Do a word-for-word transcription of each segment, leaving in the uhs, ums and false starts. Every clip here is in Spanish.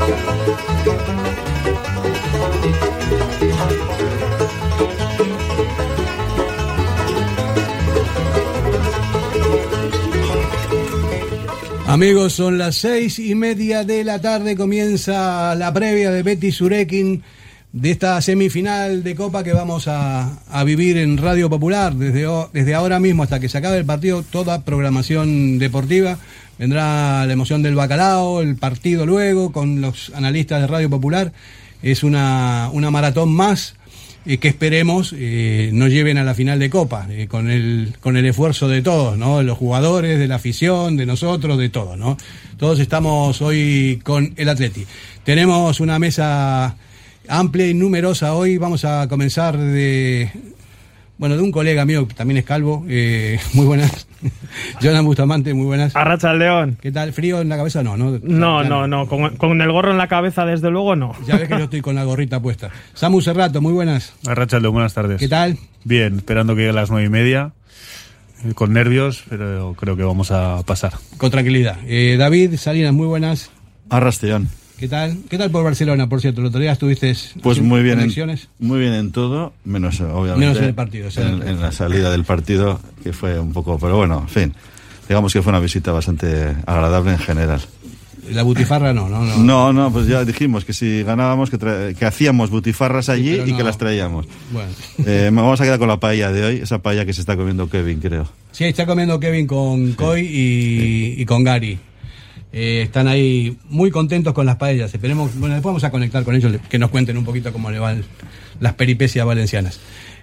Amigos, son las seis y media de la tarde, comienza la previa de Betis Surekin de esta semifinal de Copa que vamos a, a vivir en Radio Popular desde, desde ahora mismo hasta que se acabe el partido, toda programación deportiva. Vendrá la emoción del bacalao, el partido luego con los analistas de Radio Popular. Es una, una maratón más eh, que esperemos eh, nos lleven a la final de Copa, eh, con el con el esfuerzo de todos, ¿no? De los jugadores, de la afición, de nosotros, de todos, ¿no? Todos estamos hoy con el Atleti. Tenemos una mesa amplia y numerosa hoy. Vamos a comenzar de... Bueno, de un colega mío que también es calvo. Eh, muy buenas. Jonan Bustamante, muy buenas. Arratsaldeon. ¿Qué tal? ¿Frío en la cabeza? No, no. No, no, no. Con, con el gorro en la cabeza, desde luego, no. Ya ves que yo estoy con la gorrita puesta. Samu Serrato, muy buenas. Arratsaldeon, buenas tardes. ¿Qué tal? Bien, esperando que llegue a las nueve y media. Con nervios, pero creo que vamos a pasar. Con tranquilidad. Eh, David Salinas, muy buenas. Arratsaldeon. ¿Qué tal? ¿Qué tal por Barcelona, por cierto? ¿El otro día estuviste pues muy bien en, muy bien en todo, menos obviamente menos en el partido, o sea, en, en la salida del partido, que fue un poco, pero bueno, en fin, digamos que fue una visita bastante agradable en general. La butifarra no, no, no. No, no, pues ya dijimos que si ganábamos, que, tra- que hacíamos butifarras allí, sí, y no, que las traíamos. Bueno. Eh, vamos a quedar con la paella de hoy, esa paella que se está comiendo Kevin, creo. Sí, está comiendo Kevin con sí. Coy y, sí. y con Gary. Eh, están ahí muy contentos con las paellas. Esperemos, bueno, después vamos a conectar con ellos, que nos cuenten un poquito cómo le van las peripecias valencianas.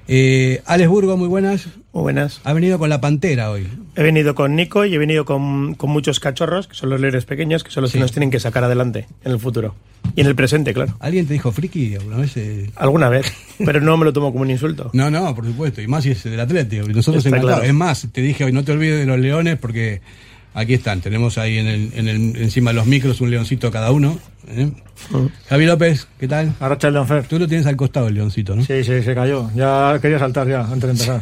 Eh, Alex Burgo, muy buenas. Muy buenas. Ha venido con la Pantera hoy. He venido con Nico y he venido con, con muchos cachorros, que son los líderes pequeños, que son los sí. que nos tienen que sacar adelante en el futuro. Y en el presente, claro. ¿Alguien te dijo friki alguna vez? Eh... Alguna vez, pero no me lo tomo como un insulto. No, no, por supuesto, y más si es del Atlético. Nosotros encantados. Claro. Es más, te dije hoy, no te olvides de los leones porque... Aquí están, tenemos ahí en el, en el, encima de los micros un leoncito cada uno. ¿eh? Uh-huh. Javi López, ¿qué tal? Arratsaldeon, Fer. Tú lo tienes al costado el leoncito, ¿no? Sí, sí, se cayó. Ya quería saltar ya, antes de empezar.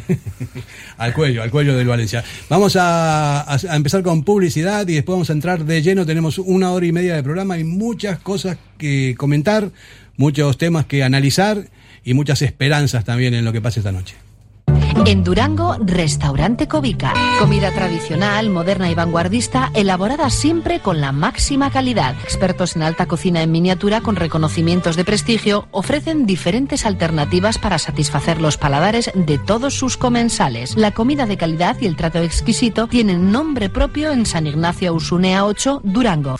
Al cuello, al cuello del Valencia. Vamos a, a, a empezar con publicidad y después vamos a entrar de lleno. Tenemos una hora y media de programa y muchas cosas que comentar, muchos temas que analizar y muchas esperanzas también en lo que pase esta noche. En Durango, Restaurante Covica. Comida tradicional, moderna y vanguardista, elaborada siempre con la máxima calidad. Expertos en alta cocina en miniatura con reconocimientos de prestigio ofrecen diferentes alternativas para satisfacer los paladares de todos sus comensales. La comida de calidad y el trato exquisito tienen nombre propio en San Ignacio Usunea ocho, Durango.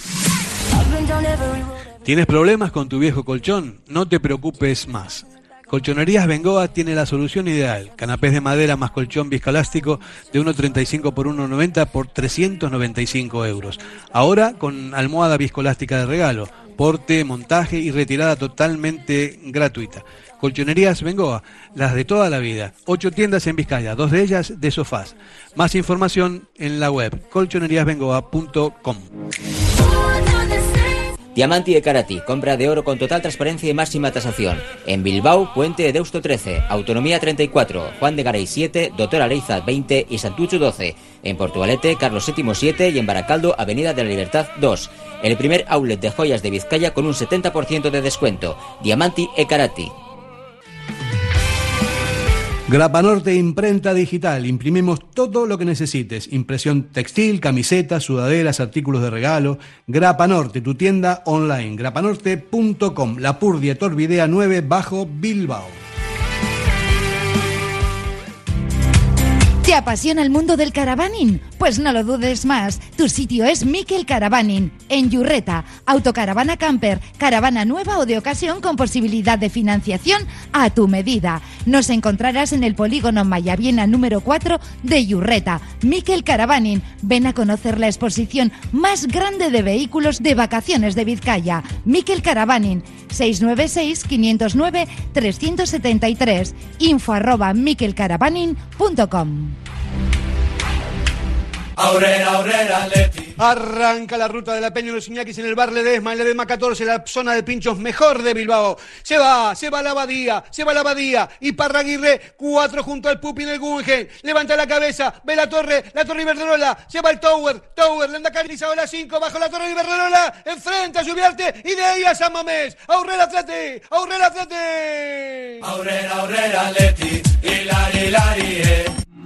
¿Tienes problemas con tu viejo colchón? No te preocupes más. Colchonerías Bengoa tiene la solución ideal. Canapés de madera más colchón viscoelástico de uno treinta y cinco por uno noventa por trescientos noventa y cinco euros. Ahora con almohada viscoelástica de regalo. Porte, montaje y retirada totalmente gratuita. Colchonerías Bengoa, las de toda la vida. Ocho tiendas en Vizcaya, dos de ellas de sofás. Más información en la web colchonerías bengoa punto com. Diamanti e Karati, compra de oro con total transparencia y máxima tasación. En Bilbao, Puente de Deusto trece, Autonomía treinta y cuatro, Juan de Garay siete, Doctor Areiza veinte y Santucho doce. En Portugalete, Carlos séptimo siete y en Baracaldo, Avenida de la Libertad dos. El primer outlet de joyas de Vizcaya con un setenta por ciento de descuento. Diamanti e Karati. Grapanorte Imprenta Digital. Imprimimos todo lo que necesites. Impresión textil, camisetas, sudaderas, artículos de regalo. Grapanorte, tu tienda online. grapanorte punto com. La Purdia Torvidea nueve bajo Bilbao. ¿Te apasiona el mundo del caravaning? Pues no lo dudes más. Tu sitio es Miquel Caravaning, en Yurreta. Autocaravana camper, caravana nueva o de ocasión con posibilidad de financiación a tu medida. Nos encontrarás en el polígono Mayaviena número cuatro de Yurreta. Miquel Caravaning. Ven a conocer la exposición más grande de vehículos de vacaciones de Vizcaya. Miquel Caravaning. seis nueve seis, quinientos nueve, trescientos setenta y tres. Info arroba miquel caravaning punto com. Aurrera, aurrera, Atleti. Arranca la ruta de la Peña de los Iñakis en el bar Ledesma, en Ledesma catorce, la zona de pinchos mejor de Bilbao. Se va, se va la Abadía, se va la Abadía. Y Parraguirre, cuatro junto al Pupi en el Guggenheim. Levanta la cabeza, ve la torre, la torre Iberdrola. Se va el Tower, Tower, Lendakari, la cinco, bajo la torre Iberdrola. Enfrente a Subiarte y de ahí a San Mamés. Aurrera Atleti, Aurrera Atleti. Aurrera, Aurrera Atleti, hilari, hilari, eh.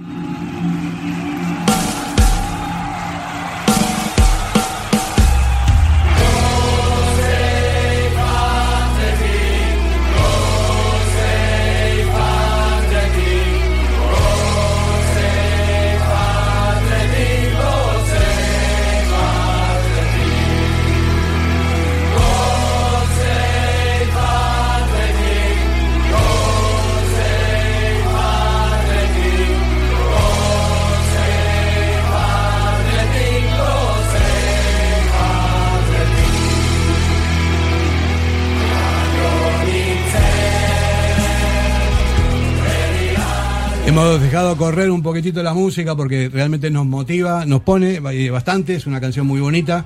Hemos dejado correr un poquitito la música porque realmente nos motiva, nos pone bastante, es una canción muy bonita.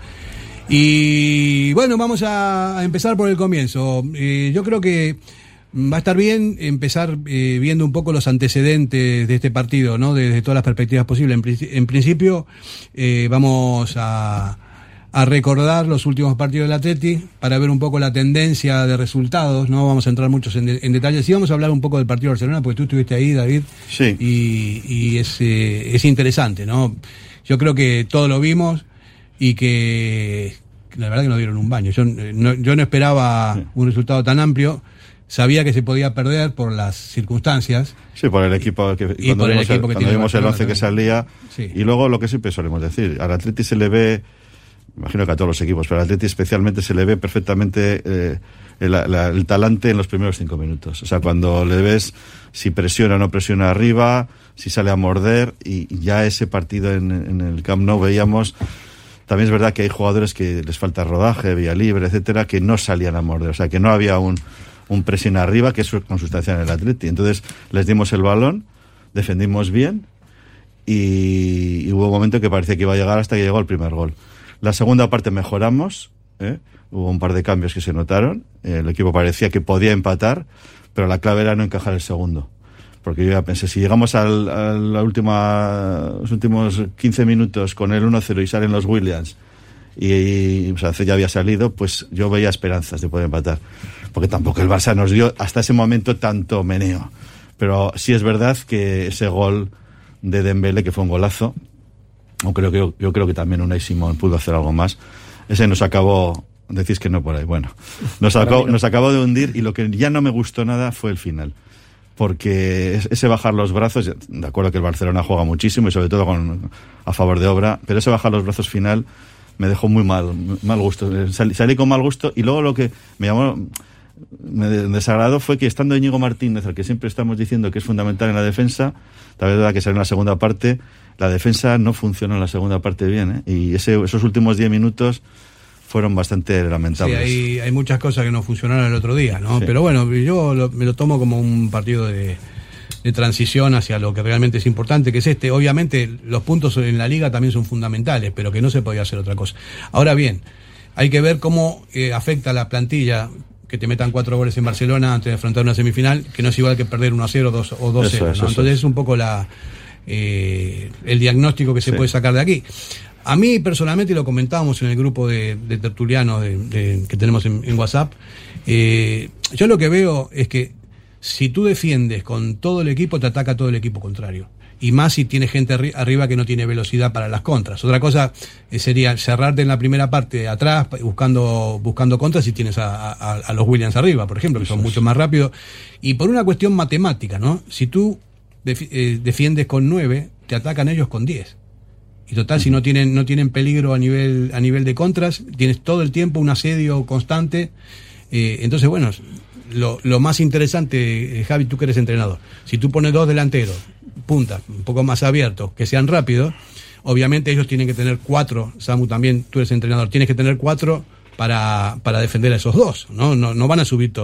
Y bueno, vamos a empezar por el comienzo. Eh, yo creo que va a estar bien empezar eh, viendo un poco los antecedentes de este partido, ¿no? Desde todas las perspectivas posibles. En, en principio, eh, vamos a... a recordar los últimos partidos del Atleti para ver un poco la tendencia de resultados. No vamos a entrar muchos en, de, en detalles. Sí vamos a hablar un poco del partido de Barcelona, porque tú estuviste ahí, David. Sí. Y, y es, eh, es interesante, ¿no? Yo creo que todos lo vimos y que la verdad que nos dieron un baño. Yo no, yo no esperaba sí. un resultado tan amplio. Sabía que se podía perder por las circunstancias. Sí, por el equipo que, y cuando por el vimos equipo el, que cuando tiene vimos el once también. que salía. Sí. Y luego lo que siempre solemos decir, al Atleti se le ve, imagino que a todos los equipos, pero al Atleti especialmente se le ve perfectamente eh, el, la, el talante en los primeros cinco minutos. O sea, cuando le ves si presiona o no presiona arriba, si sale a morder, y ya ese partido en, en el Camp Nou veíamos. También es verdad que hay jugadores que les falta rodaje, vía libre, etcétera, que no salían a morder. O sea, que no había un, un presión arriba, que es consustancial en el Atleti. Entonces les dimos el balón, defendimos bien, y, y hubo un momento que parecía que iba a llegar hasta que llegó el primer gol. La segunda parte mejoramos, ¿eh? Hubo un par de cambios que se notaron, el equipo parecía que podía empatar, pero la clave era no encajar el segundo, porque yo ya pensé, si llegamos al, a la última, los últimos quince minutos con el uno cero y salen los Williams y, y o sea, ya había salido, pues yo veía esperanzas de poder empatar, porque tampoco el Barça nos dio hasta ese momento tanto meneo, pero sí es verdad que ese gol de Dembélé, que fue un golazo, o creo que yo, yo creo que también Unai Simón pudo hacer algo más. Ese nos acabó, decís que no por ahí, bueno, nos acabó, nos acabó de hundir, y lo que ya no me gustó nada fue el final, porque ese bajar los brazos, de acuerdo que el Barcelona juega muchísimo y sobre todo con, a favor de obra, pero ese bajar los brazos final me dejó muy mal, mal gusto, salí, salí con mal gusto. Y luego lo que me llamó, me desagradó fue que estando Íñigo Martínez, al que siempre estamos diciendo que es fundamental en la defensa, tal vez verdad que salió en la segunda parte, la defensa no funcionó en la segunda parte bien, ¿eh? Y ese, esos últimos diez minutos fueron bastante lamentables. Sí, hay, hay muchas cosas que no funcionaron el otro día, ¿no? Sí. Pero bueno, yo lo, me lo tomo como un partido de, de transición hacia lo que realmente es importante, que es este. Obviamente los puntos en la liga también son fundamentales, pero que no se podía hacer otra cosa. Ahora bien, hay que ver cómo eh, afecta a la plantilla que te metan cuatro goles en Barcelona antes de enfrentar una semifinal, que no es igual que perder uno a cero dos, o dos cero, ¿no? Entonces es un poco la eh, el diagnóstico que se sí. puede sacar de aquí. A mí personalmente, lo comentábamos en el grupo de, de tertulianos de, de, que tenemos en, en WhatsApp, eh, yo lo que veo es que si tú defiendes con todo el equipo, te ataca todo el equipo contrario. Y más si tiene gente arri- arriba que no tiene velocidad para las contras. Otra cosa eh, sería cerrarte en la primera parte de atrás buscando buscando contras si tienes a, a, a los Williams arriba, por ejemplo, que son mucho más rápidos. Y por una cuestión matemática, ¿no? Si tú def- eh, defiendes con nueve, te atacan ellos con diez. Y total, uh-huh. si no tienen no tienen peligro a nivel a nivel de contras, tienes todo el tiempo un asedio constante. Eh, entonces, bueno, lo, lo más interesante, eh, Javi, tú que eres entrenador, si tú pones dos delanteros, punta, un poco más abiertos, que sean rápidos, obviamente ellos tienen que tener cuatro, Samu también, tú eres entrenador, tienes que tener cuatro para, para defender a esos dos, ¿no? No, no van a subir todos.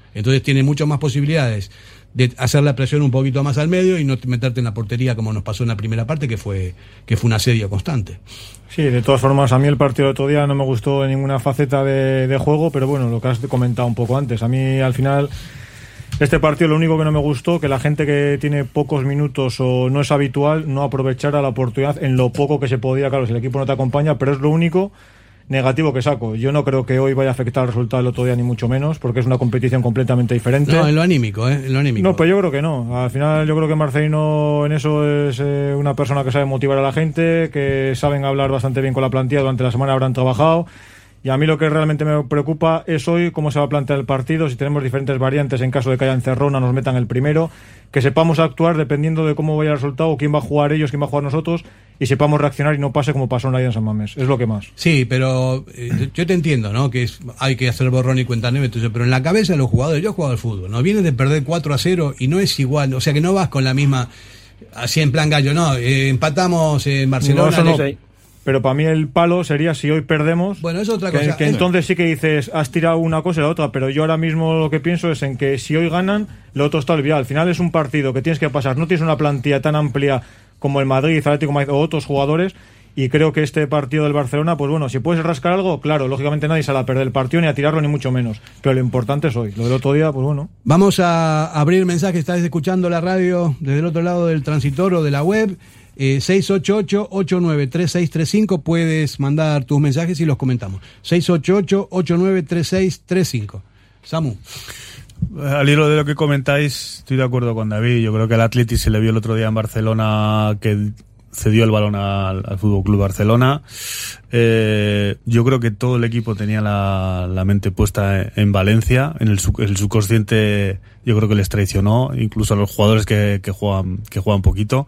Entonces tiene muchas más posibilidades de hacer la presión un poquito más al medio y no meterte en la portería como nos pasó en la primera parte, que fue que fue un asedio constante. Sí, de todas formas, a mí el partido de otro día no me gustó en ninguna faceta de, de juego, pero bueno, lo que has comentado un poco antes, a mí al final este partido lo único que no me gustó, que la gente que tiene pocos minutos o no es habitual no aprovechara la oportunidad en lo poco que se podía. Claro, si el equipo no te acompaña, pero es lo único negativo que saco. Yo no creo que hoy vaya a afectar el resultado del otro día, ni mucho menos, porque es una competición completamente diferente. No, en lo anímico, ¿eh? En lo anímico. No, pues yo creo que no. Al final yo creo que Marcelino en eso es eh, una persona que sabe motivar a la gente, que saben hablar bastante bien con la plantilla, durante la semana habrán trabajado. Y a mí lo que realmente me preocupa es hoy cómo se va a plantear el partido, si tenemos diferentes variantes en caso de que haya encerrona, nos metan el primero, que sepamos actuar dependiendo de cómo vaya el resultado, quién va a jugar ellos, quién va a jugar nosotros, y sepamos reaccionar y no pase como pasó en la ida en San Mamés. Es lo que más. Sí, pero eh, yo te entiendo, ¿no? Que es, hay que hacer borrón y cuenta nueva, pero en la cabeza de los jugadores, yo he jugado al fútbol, ¿no? Vienes de perder cuatro a cero y no es igual, o sea que no vas con la misma, así en plan gallo, no, eh, empatamos en Barcelona. No, eso no. Pero para mí el palo sería si hoy perdemos. Bueno, es otra que, cosa. Que entonces sí que dices, has tirado una cosa y la otra. Pero yo ahora mismo lo que pienso es en que si hoy ganan, lo otro está olvidado. Al final es un partido que tienes que pasar. No tienes una plantilla tan amplia como el Madrid, Atlético Madrid o otros jugadores. Y creo que este partido del Barcelona, pues bueno, si puedes rascar algo, claro, lógicamente nadie sale a perder el partido ni a tirarlo, ni mucho menos. Pero lo importante es hoy. Lo del otro día, pues bueno. Vamos a abrir mensajes. Estás escuchando la radio desde el otro lado del transitor o de la web. Eh, seis ocho ocho, ocho nueve tres seis tres cinco, puedes mandar tus mensajes y los comentamos. seis ocho ocho, ocho nueve tres seis tres cinco. Samu. Al hilo de lo que comentáis, estoy de acuerdo con David. Yo creo que al Atleti se le vio el otro día en Barcelona que cedió el balón al, al Fútbol Club Barcelona. Eh, yo creo que todo el equipo tenía la, la mente puesta en Valencia. En el, el subconsciente, yo creo que les traicionó, incluso a los jugadores que, que juegan, que juegan poquito.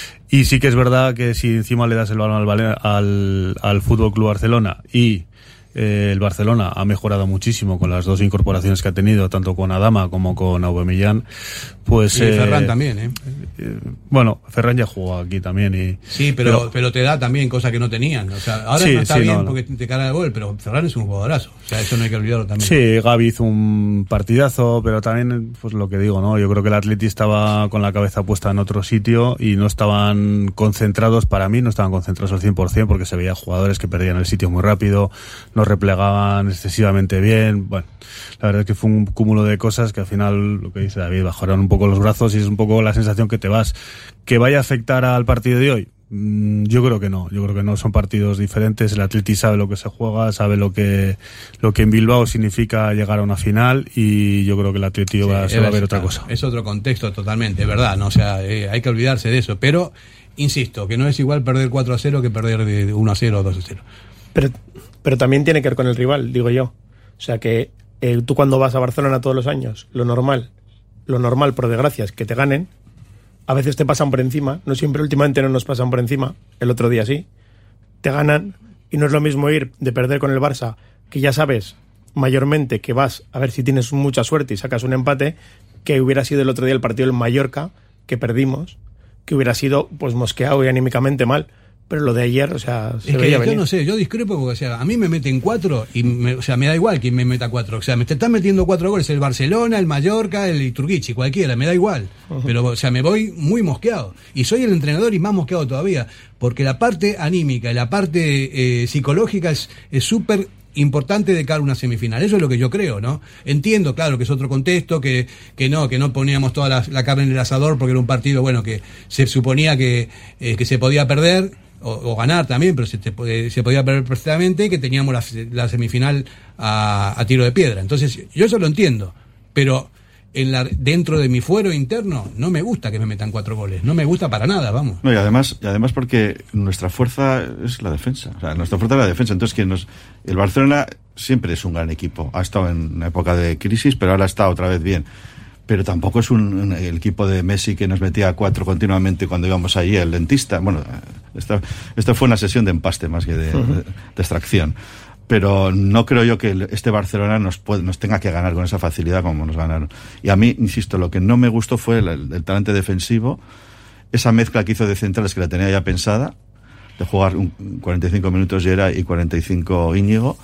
Y sí que es verdad que si encima le das el balón al, al, al Fútbol Club Barcelona y eh, el Barcelona ha mejorado muchísimo con las dos incorporaciones que ha tenido, tanto con Adama como con Aubameyang, pues... Y eh, Ferran eh, también, ¿eh? eh Bueno, Ferran ya jugó aquí también y... Sí, pero, pero, pero te da también cosas que no tenían. O sea, ahora sí, no está sí, bien no, porque te cara el gol, pero Ferran es un jugadorazo. O sea, eso no hay que olvidarlo también. Sí, Gavi hizo un partidazo, pero también, pues lo que digo, ¿no? Yo creo que el Atleti estaba con la cabeza puesta en otro sitio y no estaban concentrados, para mí, no estaban concentrados al cien por ciento porque se veía jugadores que perdían el sitio muy rápido, no replegaban excesivamente bien. Bueno, la verdad es que fue un cúmulo de cosas que al final, lo que dice David, bajaron un poco los brazos y es un poco la sensación que te vas. ¿Que vaya a afectar al partido de hoy? Yo creo que no, yo creo que no, son partidos diferentes. El Atleti sabe lo que se juega, sabe lo que lo que en Bilbao significa llegar a una final y yo creo que el Atleti sí, va, se va a ver otra cosa. Es otro contexto totalmente, es verdad, ¿no? O sea, eh, hay que olvidarse de eso, pero insisto, que no es igual perder cuatro a cero que perder de uno a cero o dos a cero. Pero, pero también tiene que ver con el rival, digo yo. O sea que eh, tú cuando vas a Barcelona todos los años, lo normal, lo normal por desgracia es que te ganen. A veces te pasan por encima, no siempre, últimamente no nos pasan por encima, el otro día sí, te ganan y no es lo mismo ir de perder con el Barça, que ya sabes mayormente que vas a ver si tienes mucha suerte y sacas un empate, que hubiera sido el otro día el partido del Mallorca, que perdimos, que hubiera sido pues mosqueado y anímicamente mal. Pero lo de ayer, o sea, se es que veía yo venir. no sé, yo discrepo porque, o sea, a mí me meten cuatro y, me, o sea, me da igual quién me meta cuatro. O sea, me te están metiendo cuatro goles el Barcelona, el Mallorca, el Iturguichi, cualquiera, me da igual. Uh-huh. Pero, o sea, me voy muy mosqueado. Y soy el entrenador y más mosqueado todavía. Porque la parte anímica y la parte eh, psicológica es súper importante de cara a una semifinal. Eso es lo que yo creo, ¿no? Entiendo, claro, que es otro contexto, que, que no, que no poníamos toda la, la carne en el asador porque era un partido, bueno, que se suponía que, eh, que se podía perder. O, o ganar también, pero se, te, se podía perder perfectamente y que teníamos la, la semifinal a, a tiro de piedra. Entonces, yo eso lo entiendo, pero en la, dentro de mi fuero interno no me gusta que me metan cuatro goles, no me gusta para nada, vamos. No, y además, y además porque nuestra fuerza es la defensa, o sea, nuestra fuerza es la defensa, entonces que nos, el Barcelona siempre es un gran equipo, ha estado en una época de crisis, pero ahora está otra vez bien. Pero tampoco es un, un el equipo de Messi que nos metía a cuatro continuamente cuando íbamos allí al dentista. Bueno, esta, esta fue una sesión de empaste más que de, uh-huh. de, de extracción. Pero no creo yo que este Barcelona nos puede, nos tenga que ganar con esa facilidad como nos ganaron. Y a mí, insisto, lo que no me gustó fue el, el, el talante defensivo, esa mezcla que hizo de centrales que la tenía ya pensada, de jugar un, cuarenta y cinco minutos Yera y cuarenta y cinco Íñigo.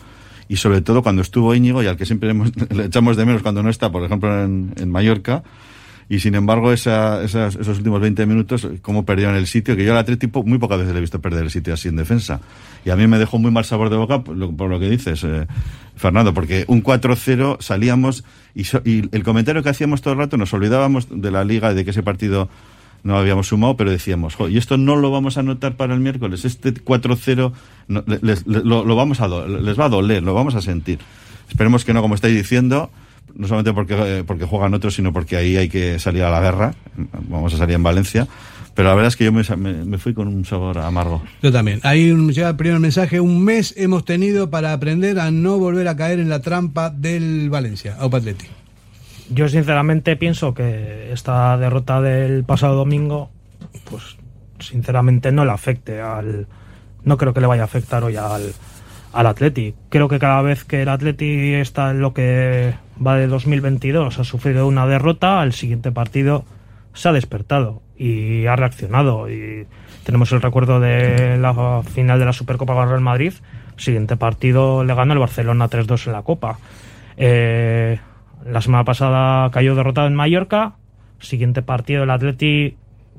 y sobre todo cuando estuvo Íñigo, y al que siempre hemos, le echamos de menos cuando no está, por ejemplo en, en Mallorca, y sin embargo esa, esas, esos últimos veinte minutos, cómo perdieron el sitio, que yo al Atlético muy pocas veces le he visto perder el sitio así en defensa, y a mí me dejó muy mal sabor de boca por lo, por lo que dices, eh, Fernando, porque un cuatro cero salíamos, y, so, y el comentario que hacíamos todo el rato, nos olvidábamos de la Liga, de que ese partido no habíamos sumado, pero decíamos, jo, y esto no lo vamos a notar para el miércoles, este cuatro cero no, les, les, lo, lo vamos a do, les va a doler, lo vamos a sentir. Esperemos que no, como estáis diciendo, no solamente porque, porque juegan otros, sino porque ahí hay que salir a la guerra, vamos a salir en Valencia, pero la verdad es que yo me, me, me fui con un sabor amargo. Yo también. Ahí llega el primer mensaje, un mes hemos tenido para aprender a no volver a caer en la trampa del Valencia, Aupa Atleti. Yo sinceramente pienso que esta derrota del pasado domingo, pues sinceramente no le afecte al, no creo que le vaya a afectar hoy al, al Atleti. Creo que cada vez que el Atleti está en lo que va de dos mil veintidós, ha sufrido una derrota, al siguiente partido se ha despertado y ha reaccionado. Y tenemos el recuerdo de la final de la Supercopa con Real Madrid, el siguiente partido le ganó el Barcelona tres dos en la Copa. Eh... La semana pasada cayó derrotado en Mallorca. Siguiente partido el Atleti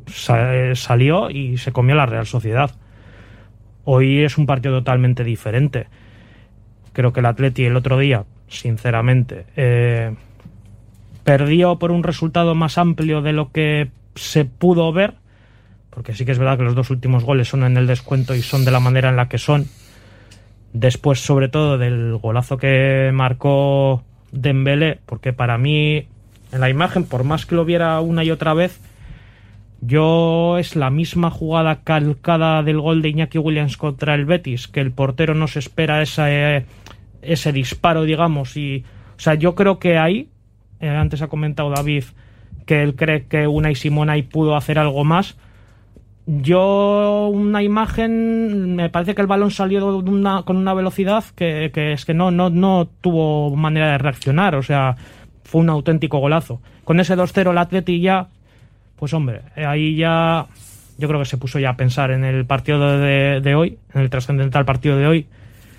salió y se comió la Real Sociedad. Hoy es un partido totalmente diferente. Creo que el Atleti el otro día, sinceramente, eh, perdió por un resultado más amplio de lo que se pudo ver, porque sí que es verdad que los dos últimos goles son en el descuento y son de la manera en la que son. Después, sobre todo, del golazo que marcó Dembélé, porque para mí en la imagen, por más que lo viera una y otra vez, yo es la misma jugada calcada del gol de Iñaki Williams contra el Betis, que el portero no se espera ese, ese disparo, digamos, y o sea, yo creo que ahí, eh, antes ha comentado David que él cree que Unai Simón ahí pudo hacer algo más. Yo, una imagen, me parece que el balón salió de una, con una velocidad que, que es que no, no, no tuvo manera de reaccionar, o sea, fue un auténtico golazo. Con ese dos cero el Atleti ya, pues hombre, ahí ya yo creo que se puso ya a pensar en el partido de, de hoy, en el trascendental partido de hoy,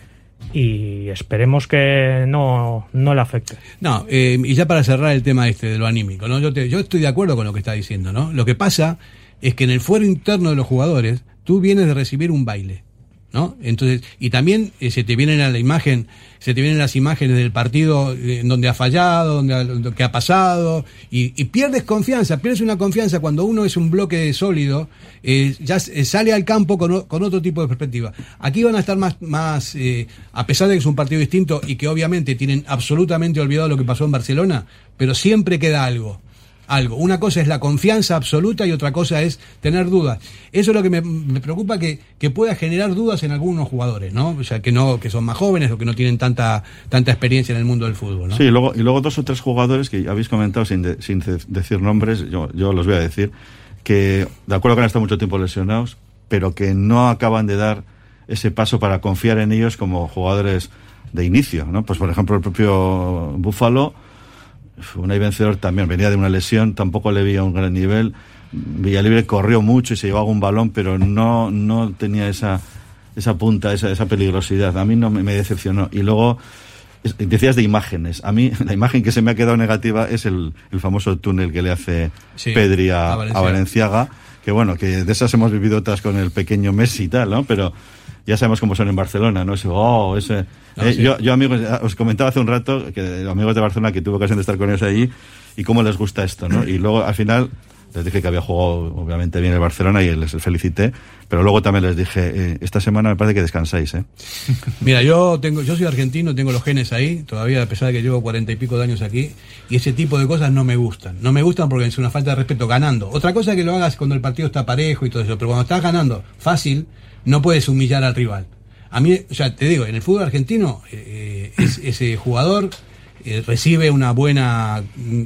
y esperemos que no, no le afecte. No, eh, y ya para cerrar el tema este de lo anímico, ¿no? Yo, te, yo estoy de acuerdo con lo que está diciendo, ¿no? Lo que pasa es que en el fuero interno de los jugadores tú vienes de recibir un baile, ¿no? Entonces, y también eh, se te vienen a la imagen, se te vienen las imágenes del partido eh, donde ha fallado, donde ha, que ha pasado, y, y pierdes confianza, pierdes una confianza cuando uno es un bloque sólido, eh, ya eh, sale al campo con, con otro tipo de perspectiva. Aquí van a estar más, más eh, a pesar de que es un partido distinto y que obviamente tienen absolutamente olvidado lo que pasó en Barcelona, pero siempre queda algo. Algo. Una cosa es la confianza absoluta y otra cosa es tener dudas. Eso es lo que me, me preocupa, que, que pueda generar dudas en algunos jugadores, ¿no? O sea, que no, que son más jóvenes o que no tienen tanta tanta experiencia en el mundo del fútbol, ¿no? Sí, y luego, y luego dos o tres jugadores que habéis comentado sin, de, sin de, decir nombres, yo, yo los voy a decir, que de acuerdo que han estado mucho tiempo lesionados, pero que no acaban de dar ese paso para confiar en ellos como jugadores de inicio, ¿no? Pues por ejemplo el propio Búfalo, Unai Vencedor también venía de una lesión, tampoco le veía un gran nivel. Villalibre corrió mucho y se llevaba un balón, pero no no tenía esa esa punta, esa esa peligrosidad. A mí no me, me decepcionó. Y luego es, decías de imágenes. A mí la imagen que se me ha quedado negativa es el, el famoso túnel que le hace sí, Pedri a, a, Valenciaga. a Valenciaga, que bueno, que de esas hemos vivido otras con el pequeño Messi y tal, ¿no? Pero ya sabemos cómo son en Barcelona, ¿no? Ese, oh, ese... No, eh, sí. yo, yo, amigos, os comentaba hace un rato que los amigos de Barcelona, que tuve ocasión de estar con ellos allí, y cómo les gusta esto, ¿no? Y luego, al final, les dije que había jugado, obviamente, bien el Barcelona y les felicité, pero luego también les dije, eh, esta semana me parece que descansáis, ¿eh? Mira, yo tengo, yo soy argentino, tengo los genes ahí, todavía, a pesar de que llevo cuarenta y pico de años aquí, y ese tipo de cosas no me gustan. No me gustan porque es una falta de respeto ganando. Otra cosa es que lo hagas cuando el partido está parejo y todo eso, pero cuando estás ganando fácil, no puedes humillar al rival. A mí, o sea, te digo, en el fútbol argentino, eh, es, ese jugador eh, recibe una buena,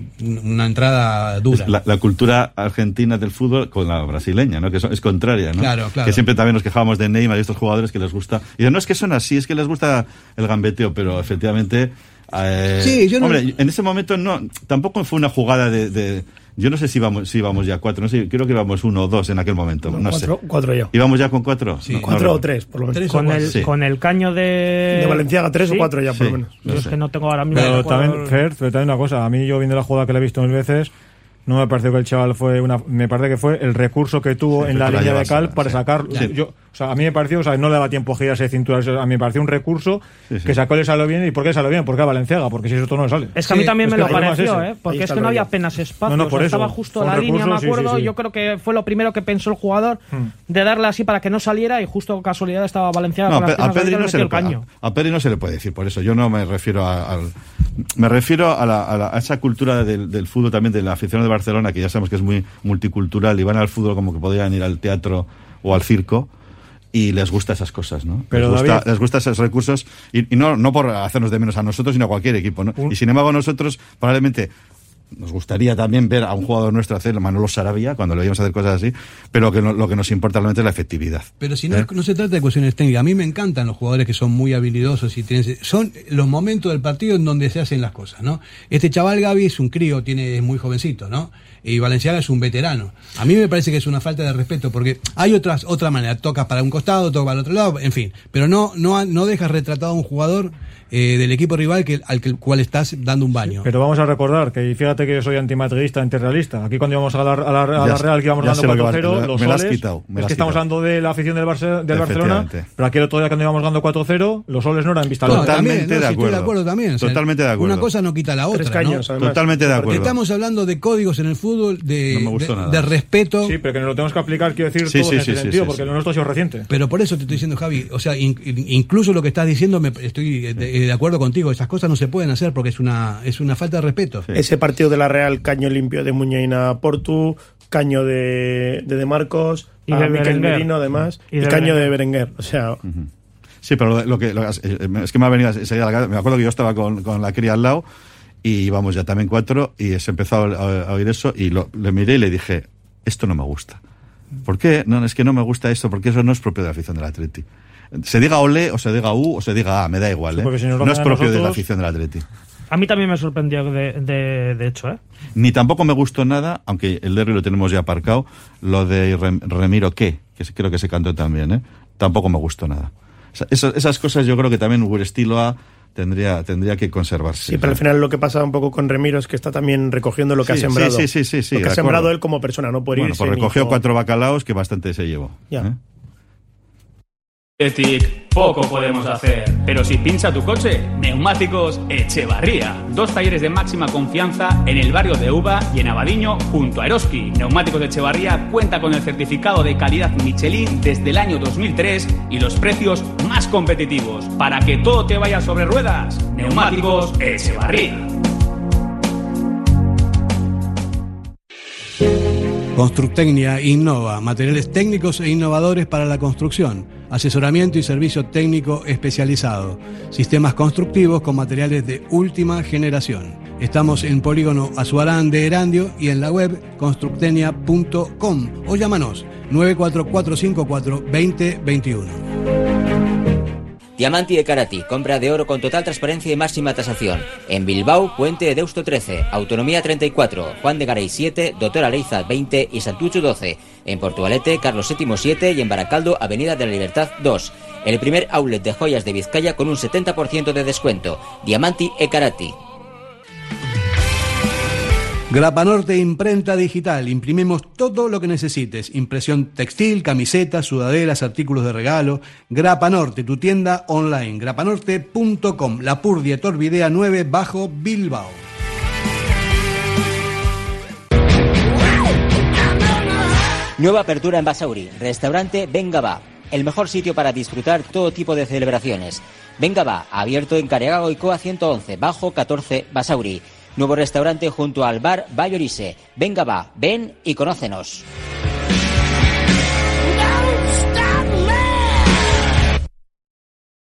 una entrada dura. La, la cultura argentina del fútbol con la brasileña, ¿no? Que es, es contraria, ¿no? Claro, claro. Que siempre también nos quejábamos de Neymar y estos jugadores que les gusta. Y no es que son así, es que les gusta el gambeteo, pero efectivamente... Eh, sí, yo no... Hombre, en ese momento no, tampoco fue una jugada de... de Yo no sé si vamos, si vamos ya cuatro, no sé, creo que íbamos uno o dos en aquel momento, no, no cuatro, sé. Cuatro ya. ¿Íbamos ya con cuatro? Sí. No, cuatro no, o tres, por lo menos. Con, o el, sí. con el caño de... De Valenciaga, tres sí. o cuatro ya, por sí. lo menos. Yo no es sé. que no tengo ahora mismo... Pero también, Fer, pero también una cosa, a mí yo viendo la jugada que le he visto mil veces... No me pareció que el chaval fue una. Me parece que fue el recurso que tuvo sí, en la línea de cal para sí. sacar. Sí. Yo, o sea, a mí me pareció, o sea, no le daba tiempo a girarse de cintura. A mí me pareció un recurso sí, sí. que sacó y le salió bien. ¿Y por qué salió bien? Porque a Valenciaga, porque si eso no le sale. Es que a mí también sí, me lo pareció, ¿eh? Porque es que no había apenas espacio. No, no, por o sea, eso. Estaba justo la línea, me acuerdo. Sí, sí, sí. Yo creo que fue lo primero que pensó el jugador hmm. de darle así para que no saliera y justo casualidad estaba Valenciaga no, con las a, Pedri no el se le caño. A, a Pedri no se le puede decir por eso. Yo no me refiero a, al. Me refiero a, la, a, la, a esa cultura del, del fútbol también, de la afición de Barcelona, que ya sabemos que es muy multicultural y van al fútbol como que podrían ir al teatro o al circo y les gusta esas cosas, ¿no? Pero les, gusta, David... les gusta esos recursos y, y no, no por hacernos de menos a nosotros, sino a cualquier equipo, ¿no? Un... Y sin embargo nosotros probablemente nos gustaría también ver a un jugador nuestro hacer Manolo Sarabia cuando le íbamos a hacer cosas así, pero que no, lo que nos importa realmente es la efectividad. Pero si no, ¿Eh? no se trata de cuestiones técnicas. A mí me encantan los jugadores que son muy habilidosos y tienen, son los momentos del partido en donde se hacen las cosas, ¿no? Este chaval Gavi es un crío, tiene es muy jovencito, ¿no? Y Valenciaga es un veterano. A mí me parece que es una falta de respeto porque hay otras otra manera, tocas para un costado, tocas para el otro lado, en fin, pero no no no dejas retratado a un jugador eh, del equipo rival que al que, cual estás dando un baño. Pero vamos a recordar que, y fíjate que yo soy antimadridista, antirrealista. Aquí cuando íbamos a la, a la, a la Real que íbamos dando cuatro cero, los soles, quitado, es que estamos hablando de la afición del, Barce, del Barcelona, pero aquí el otro día cuando íbamos dando cuatro cero, los soles no eran vista no, larga. Totalmente también, no, de si acuerdo. Estoy de acuerdo también. O sea, Totalmente de acuerdo. Una cosa no quita la otra, Tres caños, ¿no? Además. Totalmente de acuerdo. Porque estamos hablando de códigos en el fútbol, de, no me gustó de, nada. de respeto. Sí, pero que nos lo tenemos que aplicar, quiero decir, sí, todos sí, en ese sí, sentido, sí, porque sí. lo nuestro ha sido reciente. Pero por eso te estoy diciendo, Javi, o sea, in, incluso lo que estás diciendo, me, estoy de, de acuerdo contigo, esas cosas no se pueden hacer porque es una es una falta de respeto. Sí. Ese partido de la Real, caño limpio de Muñeina Portu, caño de de, de Marcos, y a de Miquel Merino además, y, y caño Berenguer. de Berenguer, o sea... Uh-huh. Sí, pero lo, lo que lo, es que me ha venido enseguida la, me acuerdo que yo estaba con, con la cría al lado y íbamos ya también cuatro y se empezó a, a oír eso y lo, le miré y le dije, esto no me gusta. ¿Por qué? No, es que no me gusta esto, porque eso no es propio de la afición del Atleti. Se diga ole, o se diga u, o se diga a, me da igual, ¿eh? Sí, si no es propio nosotros... de la afición del Atleti. A mí también me sorprendió, de, de, de hecho, ¿eh? Ni tampoco me gustó nada, aunque el derbi lo tenemos ya aparcado, lo de Rem, Remiro qué, que creo que se cantó también, ¿eh? Tampoco me gustó nada. O sea, esas, esas cosas yo creo que también un estilo A tendría tendría que conservarse. Sí, pero al final lo que pasa un poco con Remiro es que está también recogiendo lo que sí, ha sembrado. Sí, sí, sí, sí, lo que ha sembrado él como persona, no por bueno, irse. Pues recogió con... cuatro bacalaos que bastante se llevó. Ya. ¿eh? Athletic, poco podemos hacer, pero si pincha tu coche, Neumáticos Echevarría. Dos talleres de máxima confianza en el barrio de Uva y en Abadiño junto a Eroski. Neumáticos Echevarría cuenta con el certificado de calidad Michelin desde el año dos mil tres y los precios más competitivos. Para que todo te vaya sobre ruedas, Neumáticos Echevarría. Constructecnia innova, materiales técnicos e innovadores para la construcción, asesoramiento y servicio técnico especializado, sistemas constructivos con materiales de última generación. Estamos en Polígono Azuarán de Erandio y en la web constructecnia punto com o llámanos nueve cuatro cuatro cinco cuatro dos cero dos uno. Diamanti e Karati, compra de oro con total transparencia y máxima tasación. En Bilbao, Puente de Deusto trece, Autonomía treinta y cuatro, Juan de Garay siete, Doctor Aleiza veinte y Santucho doce. En Portugalete, Carlos séptimo siete y en Baracaldo, Avenida de la Libertad dos. El primer outlet de joyas de Vizcaya con un setenta por ciento de descuento. Diamanti e Karati. Grapanorte Imprenta Digital. Imprimimos todo lo que necesites. Impresión textil, camisetas, sudaderas, artículos de regalo. Grapanorte, tu tienda online. grapanorte punto com. La Purdia Torvidea nueve bajo Bilbao. Nueva apertura en Basauri. Restaurante Venga Va. El mejor sitio para disfrutar todo tipo de celebraciones. Venga Va, abierto en Careaga Icoa ciento once, bajo catorce, Basauri. Nuevo restaurante junto al bar Bayorise. Venga Va, ven y conócenos.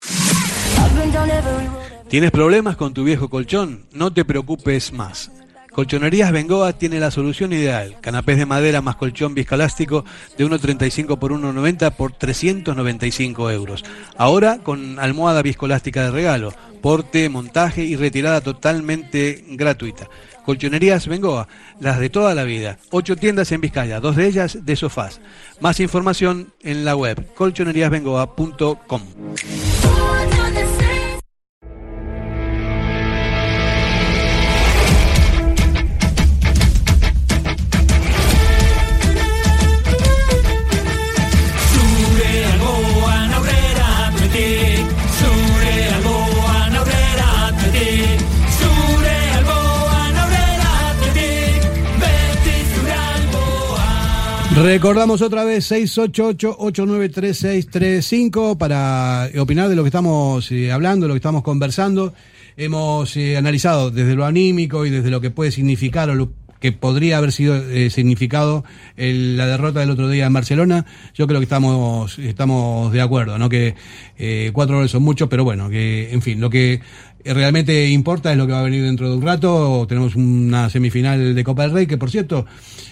¿Tienes problemas con tu viejo colchón? No te preocupes más. Colchonerías Bengoa tiene la solución ideal. Canapés de madera más colchón viscoelástico de uno treinta y cinco por uno noventa por trescientos noventa y cinco euros. Ahora con almohada viscoelástica de regalo, porte, montaje y retirada totalmente gratuita. Colchonerías Bengoa, las de toda la vida. Ocho tiendas en Vizcaya, dos de ellas de sofás. Más información en la web colchonerías bengoa punto com. Recordamos otra vez seis ocho ocho, ocho nueve tres seis tres cinco para opinar de lo que estamos eh, hablando, lo que estamos conversando. Hemos eh, analizado desde lo anímico y desde lo que puede significar o lo que podría haber sido eh, significado el, la derrota del otro día en Barcelona. Yo creo que estamos estamos de acuerdo, ¿no? Que eh, cuatro goles son muchos, pero bueno, que en fin, lo que realmente importa es lo que va a venir dentro de un rato. Tenemos una semifinal de Copa del Rey, que por cierto,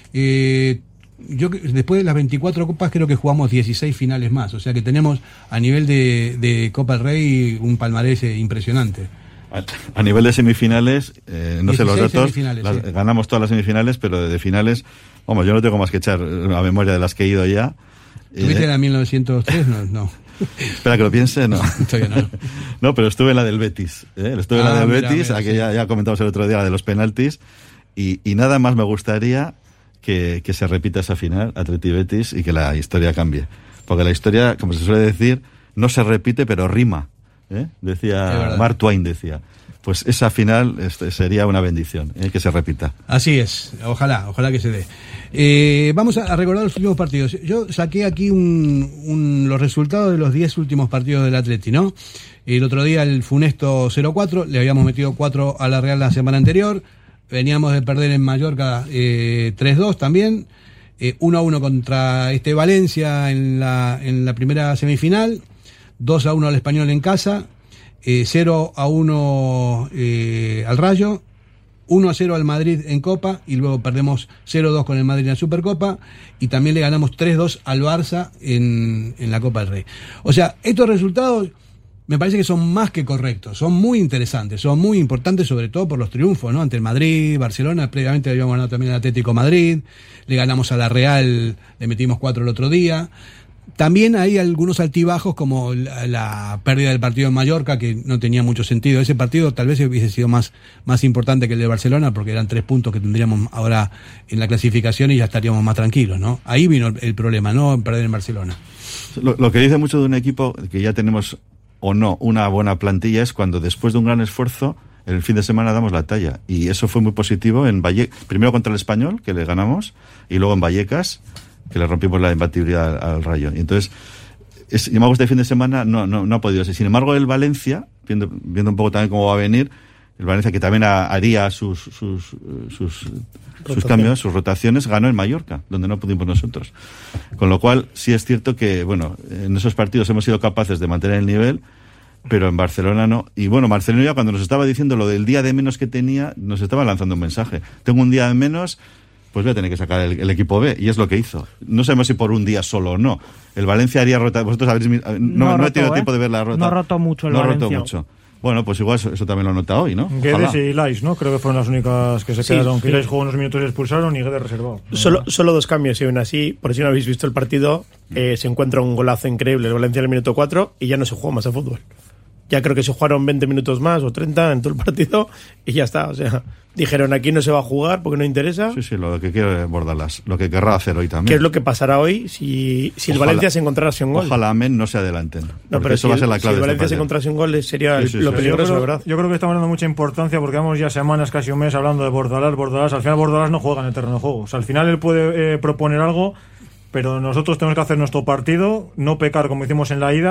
eh, yo después de las veinticuatro copas creo que jugamos dieciséis finales más, o sea que tenemos a nivel de, de Copa del Rey un palmarés impresionante. A, a nivel de semifinales, eh, no sé los datos, las, sí. Ganamos todas las semifinales, pero de, de finales, vamos, yo no tengo más que echar a memoria de las que he ido ya. ¿Tuviste eh, en la mil novecientos tres? No, no. Espera que lo piense, no. Todavía no. No, pero estuve en la del Betis, ¿eh? Estuve en ah, la del mira, Betis, mira, aquí sí. ya, ya comentamos el otro día de los penaltis, y, y nada más me gustaría que, que se repita esa final, Atleti-Betis, y que la historia cambie. Porque la historia, como se suele decir, no se repite, pero rima. ¿eh? Decía, Mark Twain decía. Pues esa final este, sería una bendición, ¿eh? Que se repita. Así es, ojalá, ojalá que se dé. Eh, vamos a, a recordar los últimos partidos. Yo saqué aquí un, un, los resultados de los diez últimos partidos del Atleti, ¿no? El otro día el funesto cero cuatro, le habíamos metido cuatro a la Real la semana anterior, veníamos de perder en Mallorca eh, tres dos también, eh, uno a uno contra este Valencia en la, en la primera semifinal, dos a uno al Español en casa, Eh, cero a uno eh, al Rayo, uno a cero al Madrid en Copa y luego perdemos cero dos con el Madrid en la Supercopa y también le ganamos tres dos al Barça en, en la Copa del Rey. O sea, estos resultados me parece que son más que correctos, son muy interesantes, son muy importantes sobre todo por los triunfos, ¿no? Ante el Madrid, Barcelona, previamente habíamos ganado también al Atlético Madrid, le ganamos a la Real, le metimos cuatro el otro día. También hay algunos altibajos como la, la pérdida del partido en Mallorca, que no tenía mucho sentido. Ese partido tal vez hubiese sido más, más importante que el de Barcelona, porque eran tres puntos que tendríamos ahora en la clasificación y ya estaríamos más tranquilos, ¿no? Ahí vino el, el problema, no en perder en Barcelona. Lo, lo que dice mucho de un equipo que ya tenemos o no una buena plantilla es cuando después de un gran esfuerzo el fin de semana damos la talla, y eso fue muy positivo en Valle, primero contra el Español, que le ganamos, y luego en Vallecas, que le rompimos la imbatibilidad al, al Rayo. Y entonces, es, y este fin de semana no, no, no ha podido ser. Sin embargo, el Valencia, viendo, viendo un poco también cómo va a venir, el Valencia que también ha, haría sus, sus, sus, sus cambios, sus rotaciones, ganó en Mallorca, donde no pudimos nosotros. Con lo cual, sí es cierto que, bueno, en esos partidos hemos sido capaces de mantener el nivel, pero en Barcelona no. Y bueno, Marcelino ya cuando nos estaba diciendo lo del día de menos que tenía, nos estaba lanzando un mensaje. Tengo un día de menos, pues voy a tener que sacar el, el equipo B, y es lo que hizo. No sabemos si por un día solo o no. El Valencia haría rota. Vosotros habéis. No, no, no he tenido ¿eh? tiempo de ver la rota. No ha roto mucho el no Valencia. No roto mucho. Bueno, pues igual eso, eso también lo nota hoy, ¿no? Guedes y Lais, ¿no? Creo que fueron las únicas que se sí, quedaron. Sí. Que Lais jugó unos minutos y expulsaron, y Guedes reservado. Solo, solo dos cambios, y aún así, por si no habéis visto el partido, eh, se encuentra un golazo increíble el Valencia en el minuto cuatro y ya no se jugó más a fútbol. Ya creo que se jugaron veinte minutos más o treinta en todo el partido y ya está. O sea, dijeron aquí no se va a jugar porque no interesa. Sí, sí, lo que quiere Bordalas, lo que querrá hacer hoy también. ¿Qué es lo que pasará hoy si, si el ojalá, Valencia se encontrara sin gol? Ojalá, amén, no se adelanten. No, pero eso si va a el, ser la clave. Si el Valencia de se encontrara sin gol sería sí, sí, lo sí, peligroso, yo creo, ¿verdad? Yo creo que estamos dando mucha importancia porque vamos ya semanas, casi un mes, hablando de Bordalas, Bordalas. Al final Bordalas no juega en el terreno de juego. O sea, al final él puede eh, proponer algo, pero nosotros tenemos que hacer nuestro partido, no pecar como hicimos en la ida.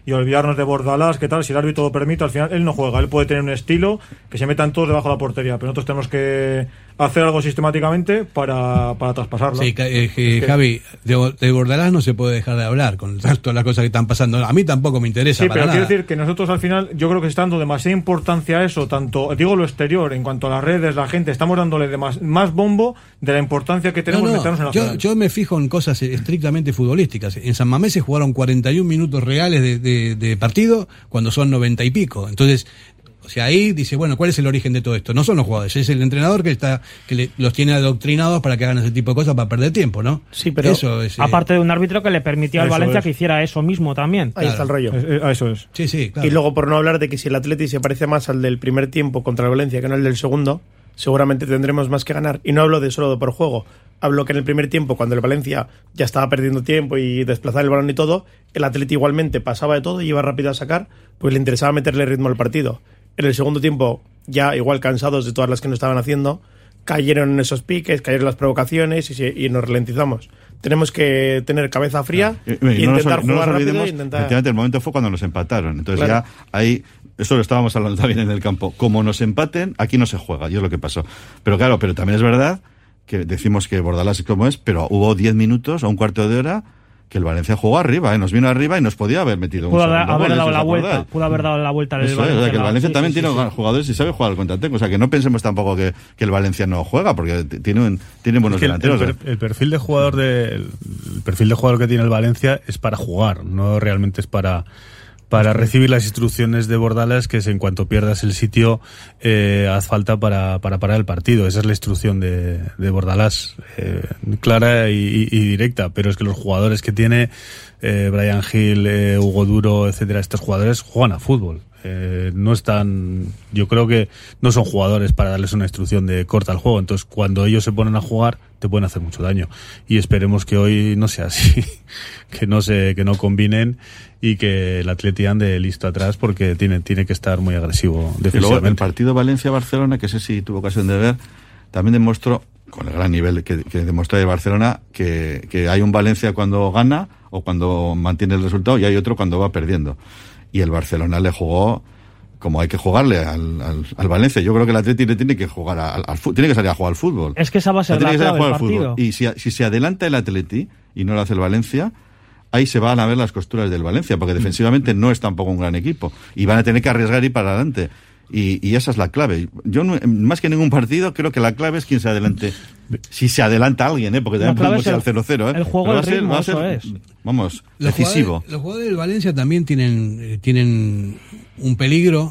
y olvidarnos de Bordalás, que tal, si el árbitro lo permite, al final él no juega, él puede tener un estilo que se metan todos debajo de la portería, pero nosotros tenemos que hacer algo sistemáticamente para, para traspasarlo. Sí, eh, eh, Javi, de, de Bordalás no se puede dejar de hablar con todas las cosas que están pasando. A mí tampoco me interesa. Sí, para pero nada. quiero decir que nosotros al final, yo creo que se está dando demasiada importancia a eso, tanto, digo lo exterior, en cuanto a las redes, la gente, estamos dándole de más, más bombo de la importancia que tenemos no, no, meternos en la yo, final. yo me fijo en cosas estrictamente futbolísticas. En San Mamés se jugaron cuarenta y un minutos reales de, de, de partido cuando son noventa y pico. Entonces, o sea, ahí dice, bueno, ¿cuál es el origen de todo esto? No son los jugadores, es el entrenador que está que le, los tiene adoctrinados para que hagan ese tipo de cosas para perder tiempo, ¿no? Sí, pero eso es, aparte de un árbitro que le permitió al Eso Valencia es. que hiciera eso mismo también. Ahí Claro. está el rollo. Eh, eh, Eso es. Sí, sí, claro. Y luego, por no hablar de que si el Atleti se parece más al del primer tiempo contra el Valencia que no al del segundo, seguramente tendremos más que ganar. Y no hablo de solo de por juego. Hablo que en el primer tiempo, cuando el Valencia ya estaba perdiendo tiempo y desplazar el balón y todo, el Atleti igualmente pasaba de todo y iba rápido a sacar, pues le interesaba meterle ritmo al partido. En el segundo tiempo, ya igual cansados de todas las que nos estaban haciendo, cayeron en esos piques, cayeron las provocaciones y, se- y nos ralentizamos. Tenemos que tener cabeza fría Y, y, y no nos, intentar ol- no nos jugar rápido olvidemos, e intentar... efectivamente, el momento fue cuando nos empataron. Entonces Claro. ya ahí, eso lo estábamos hablando también en el campo. Como nos empaten, aquí no se juega, y es lo que pasó. Pero claro, pero también es verdad que decimos que Bordalás es como es, pero hubo diez minutos o un cuarto de hora que el Valencia jugó arriba, ¿eh? Nos vino arriba y nos podía haber metido Pudo un haber, segundo haber gol, dado ¿os la acordáis? vuelta, pudo haber dado la vuelta al Eso es, Valencia. o sea, que el Valencia Sí, también sí, tiene sí, sí. jugadores y sabe jugar al contraataque. O sea, que no pensemos tampoco que, que el Valencia no juega, porque t- tiene, un- tiene buenos Es que el, delanteros. el per- el perfil de jugador de el, el perfil de jugador que tiene el Valencia es para jugar, no realmente es para para recibir las instrucciones de Bordalás, que es en cuanto pierdas el sitio eh, haz falta para, para parar el partido. Esa es la instrucción de, de Bordalás, eh, clara y, y- y directa, pero es que los jugadores que tiene eh, Brian Hill, eh, Hugo Duro, etcétera, estos jugadores juegan a fútbol. Eh, no están, yo creo que no son jugadores para darles una instrucción de corta el juego. Entonces, cuando ellos se ponen a jugar, te pueden hacer mucho daño. Y esperemos que hoy no sea así, que no se, que no combinen y que el Atleti ande listo atrás, porque tiene, tiene que estar muy agresivo Y luego el defensivamente. partido Valencia-Barcelona, que ese sí tuvo ocasión de ver, también demostró, con el gran nivel que, que demostró el Barcelona, que, que hay un Valencia cuando gana o cuando mantiene el resultado y hay otro cuando va perdiendo. Y el Barcelona le jugó como hay que jugarle al, al, al Valencia. Yo creo que el Atleti le tiene que jugar al, al fútbol, tiene que salir a jugar al fútbol. Es que esa va a ser tiene la que salir a clave jugar del al fútbol. partido. Y si, si se adelanta el Atleti y no lo hace el Valencia, ahí se van a ver las costuras del Valencia, porque defensivamente no es tampoco un gran equipo y van a tener que arriesgar ir para adelante. Y, y esa es la clave. Yo, no, más que ningún partido, creo que la clave es quién se adelante. Si se adelanta alguien, ¿eh? Porque La también clave podemos ir al es cero cero, ¿eh? el juego, Pero va el a ser- ritmo, va a ser, eso es. Vamos, Los decisivo. jugadores, los jugadores del Valencia también tienen, eh, tienen un peligro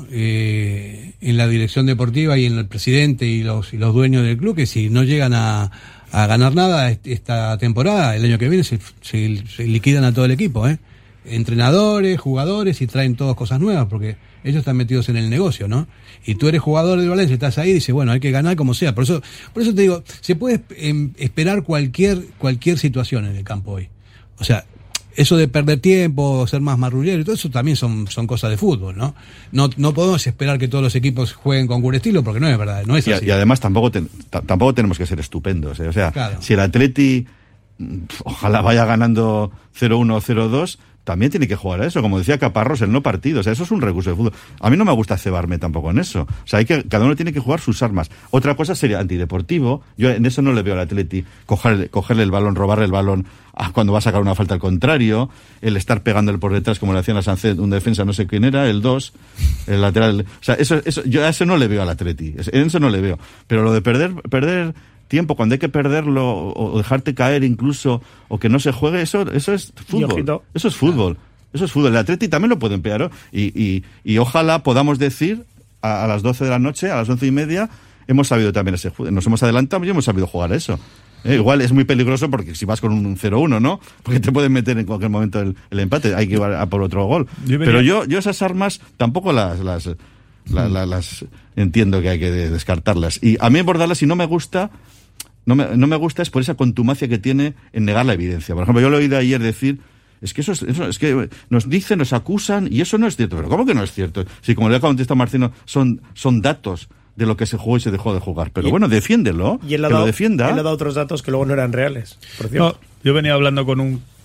eh, en la dirección deportiva y en el presidente y los, y los dueños del club, que si no llegan a, a ganar nada est- esta temporada, el año que viene se, se, se liquidan a todo el equipo, ¿eh? Entrenadores, jugadores, y traen todas cosas nuevas, porque ellos están metidos en el negocio, ¿no? Y tú eres jugador del Valencia, estás ahí y dices, bueno, hay que ganar como sea. Por eso, por eso te digo, se puede em, esperar cualquier, cualquier situación en el campo hoy. O sea, eso de perder tiempo, ser más marrullero y todo eso también son, son cosas de fútbol, ¿no? No, no podemos esperar que todos los equipos jueguen con cura estilo, porque no es verdad, no es Y, así. y además tampoco, ten- t- tampoco tenemos que ser estupendos, ¿eh? O sea, Claro. si el Atleti mm, ojalá vaya ganando cero uno o cero dos, también tiene que jugar a eso, como decía Caparrós, el no partido. O sea, eso es un recurso de fútbol. A mí no me gusta cebarme tampoco en eso. O sea, hay que, cada uno tiene que jugar sus armas. Otra cosa sería antideportivo. Yo en eso no le veo al Atleti cogerle, cogerle el balón, robarle el balón a cuando va a sacar una falta al contrario, el estar pegándole por detrás como le hacían a Sánchez, un defensa, no sé quién era, el dos, el lateral. O sea, eso, eso, yo a eso no le veo al Atleti. En eso no le veo. Pero lo de perder, perder tiempo, cuando hay que perderlo o, o dejarte caer incluso, o que no se juegue, eso, eso es fútbol. ojito. Eso es fútbol. Eso es fútbol. El Atleti también lo puede empear, ¿no? y, y, y ojalá podamos decir a, a las doce de la noche, a las once y media, hemos sabido también ese juego. Nos hemos adelantado y hemos sabido jugar eso. Eh, igual es muy peligroso porque si vas con un cero uno, ¿no? Porque te pueden meter en cualquier momento el, el empate. Hay que ir a por otro gol. Yo venía- Pero yo, yo esas armas tampoco las... las La, la, las entiendo que hay que de- descartarlas. Y a mí Bordalás, si no me gusta, no me, no me gusta es por esa contumacia que tiene en negar la evidencia. Por ejemplo, yo lo he oído ayer decir, es que eso es, eso es que nos dicen, nos acusan, y eso no es cierto. Pero ¿cómo que no es cierto? Si, como le ha contestado Marcino, son, son datos de lo que se jugó y se dejó de jugar. Pero Y- bueno, defiéndelo, Y él ha que dado, lo defienda. él ha dado otros datos que luego no eran reales, por cierto. No, yo venía hablando con un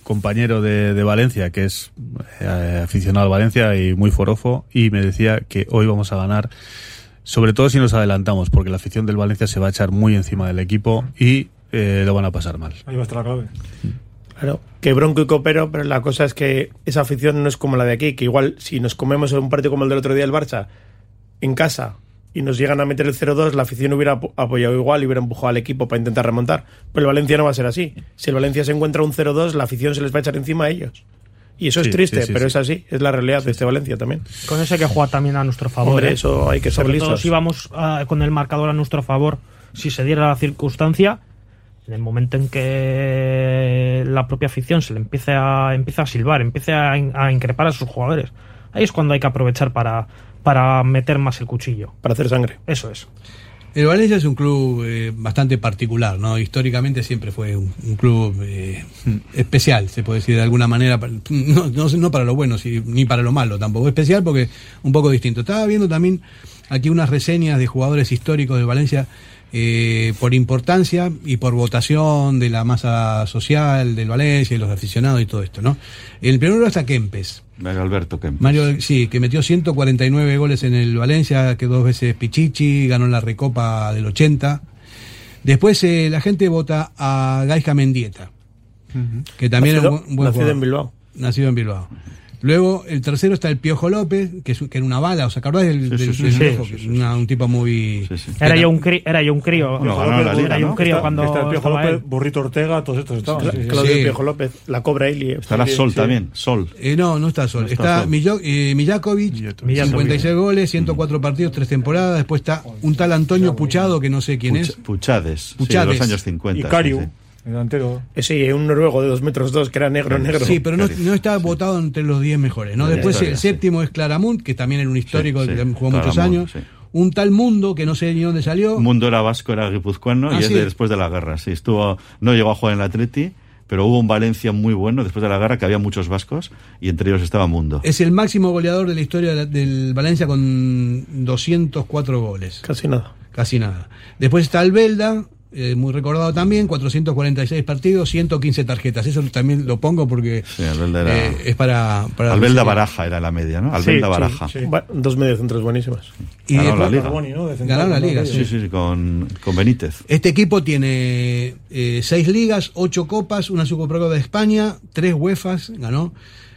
compañero de, de Valencia, que es eh, aficionado al Valencia y muy forofo, y me decía que hoy vamos a ganar, sobre todo si nos adelantamos, porque la afición del Valencia se va a echar muy encima del equipo y eh, lo van a pasar mal. Ahí va a estar la clave. Claro, que bronco y copero, pero la cosa es que esa afición no es como la de aquí, que igual si nos comemos en un partido como el del otro día del Barça, en casa, y nos llegan a meter el cero dos, la afición hubiera apoyado igual y hubiera empujado al equipo para intentar remontar. Pero el Valencia no va a ser así. Si el Valencia se encuentra un cero dos, la afición se les va a echar encima a ellos. Y eso Sí, es triste, sí, sí, pero sí. es así, es la realidad de este Valencia también. Con eso hay que jugar también a nuestro favor. Hombre, ¿eh? eso hay que ser Sobre todo listos. si vamos ah, con el marcador a nuestro favor, si se diera la circunstancia, en el momento en que la propia afición se le empiece a, empiece a silbar, empiece a, a increpar a sus jugadores, ahí es cuando hay que aprovechar para, para meter más el cuchillo. Para hacer sangre. Eso es. El Valencia es un club eh, bastante particular, ¿no? Históricamente siempre fue un, un club eh, especial, se puede decir de alguna manera, no, no, no para lo bueno sí, ni para lo malo, tampoco especial porque un poco distinto. Estaba viendo también aquí unas reseñas de jugadores históricos de Valencia eh, por importancia y por votación de la masa social del Valencia y los aficionados y todo esto, ¿no? El primero está Kempes. Mario Alberto Kempes. Mario, sí, que metió ciento cuarenta y nueve goles en el Valencia, que dos veces Pichichi, ganó la Recopa del ochenta. Después eh, la gente vota a Gaizka Mendieta, uh-huh. que también nacido, es un buen nacido jugador. en Bilbao. Nacido en Bilbao. Luego, el tercero está el Piojo López, que, es, que era una bala, ¿os acordáis del, sí, del, sí, del sí, Piojo? sí, sí, sí. Una, un tipo muy... Sí, sí. Era, yo un cri, era yo un crío. Bueno, ganó la liga, era yo un ¿no? crío está, cuando... Está el Piojo López, él. Burrito Ortega, todos estos estaban. Cla- Sí, sí. Claudio Sí. Piojo López, la Cobra Ili. Estará Sol sí. también, Sol. Eh, no, no está Sol. No está está Sol. Millo, eh, Millakovic, Millakovic. cincuenta y seis goles, ciento cuatro partidos, tres temporadas. Después está un tal Antonio Puchado, que no sé quién Puch- es. Puchades, Puchades. Sí, de los años cincuenta. Y Cariu, sí, sí. el delantero. Eh, Sí, un noruego de dos metros dos, que era negro, negro. Sí, pero no, no está votado entre los diez mejores, ¿no? De la Después historia, el sí. séptimo es Claramunt, que también era un histórico Sí, que sí, también jugó muchos Claramunt, años. sí. Un tal Mundo, que no sé ni dónde salió. Mundo era vasco, era guipuzcoano Ah, y es sí. de después de la guerra. Sí, estuvo, no llegó a jugar en el Atleti, pero hubo un Valencia muy bueno después de la guerra, que había muchos vascos y entre ellos estaba Mundo. Es el máximo goleador de la historia de la- del Valencia con doscientos cuatro goles. Casi nada. Casi nada. Después está Albelda, eh, muy recordado también, cuatrocientos cuarenta y seis partidos, ciento quince tarjetas. Eso también lo pongo porque Sí, Albelda era... eh, es para... para Albelda Baraja era la media, ¿no? Albelda Sí, Baraja. sí, sí. Bueno, dos mediocentros buenísimos. Y Ganaron la después- liga. Boni, ¿no? De central, Ganaron la con liga, aquello. Sí, sí, sí, con, con Benítez. Este equipo tiene eh, seis ligas, ocho copas, una Supercopa de España, tres UEFAs, ganó,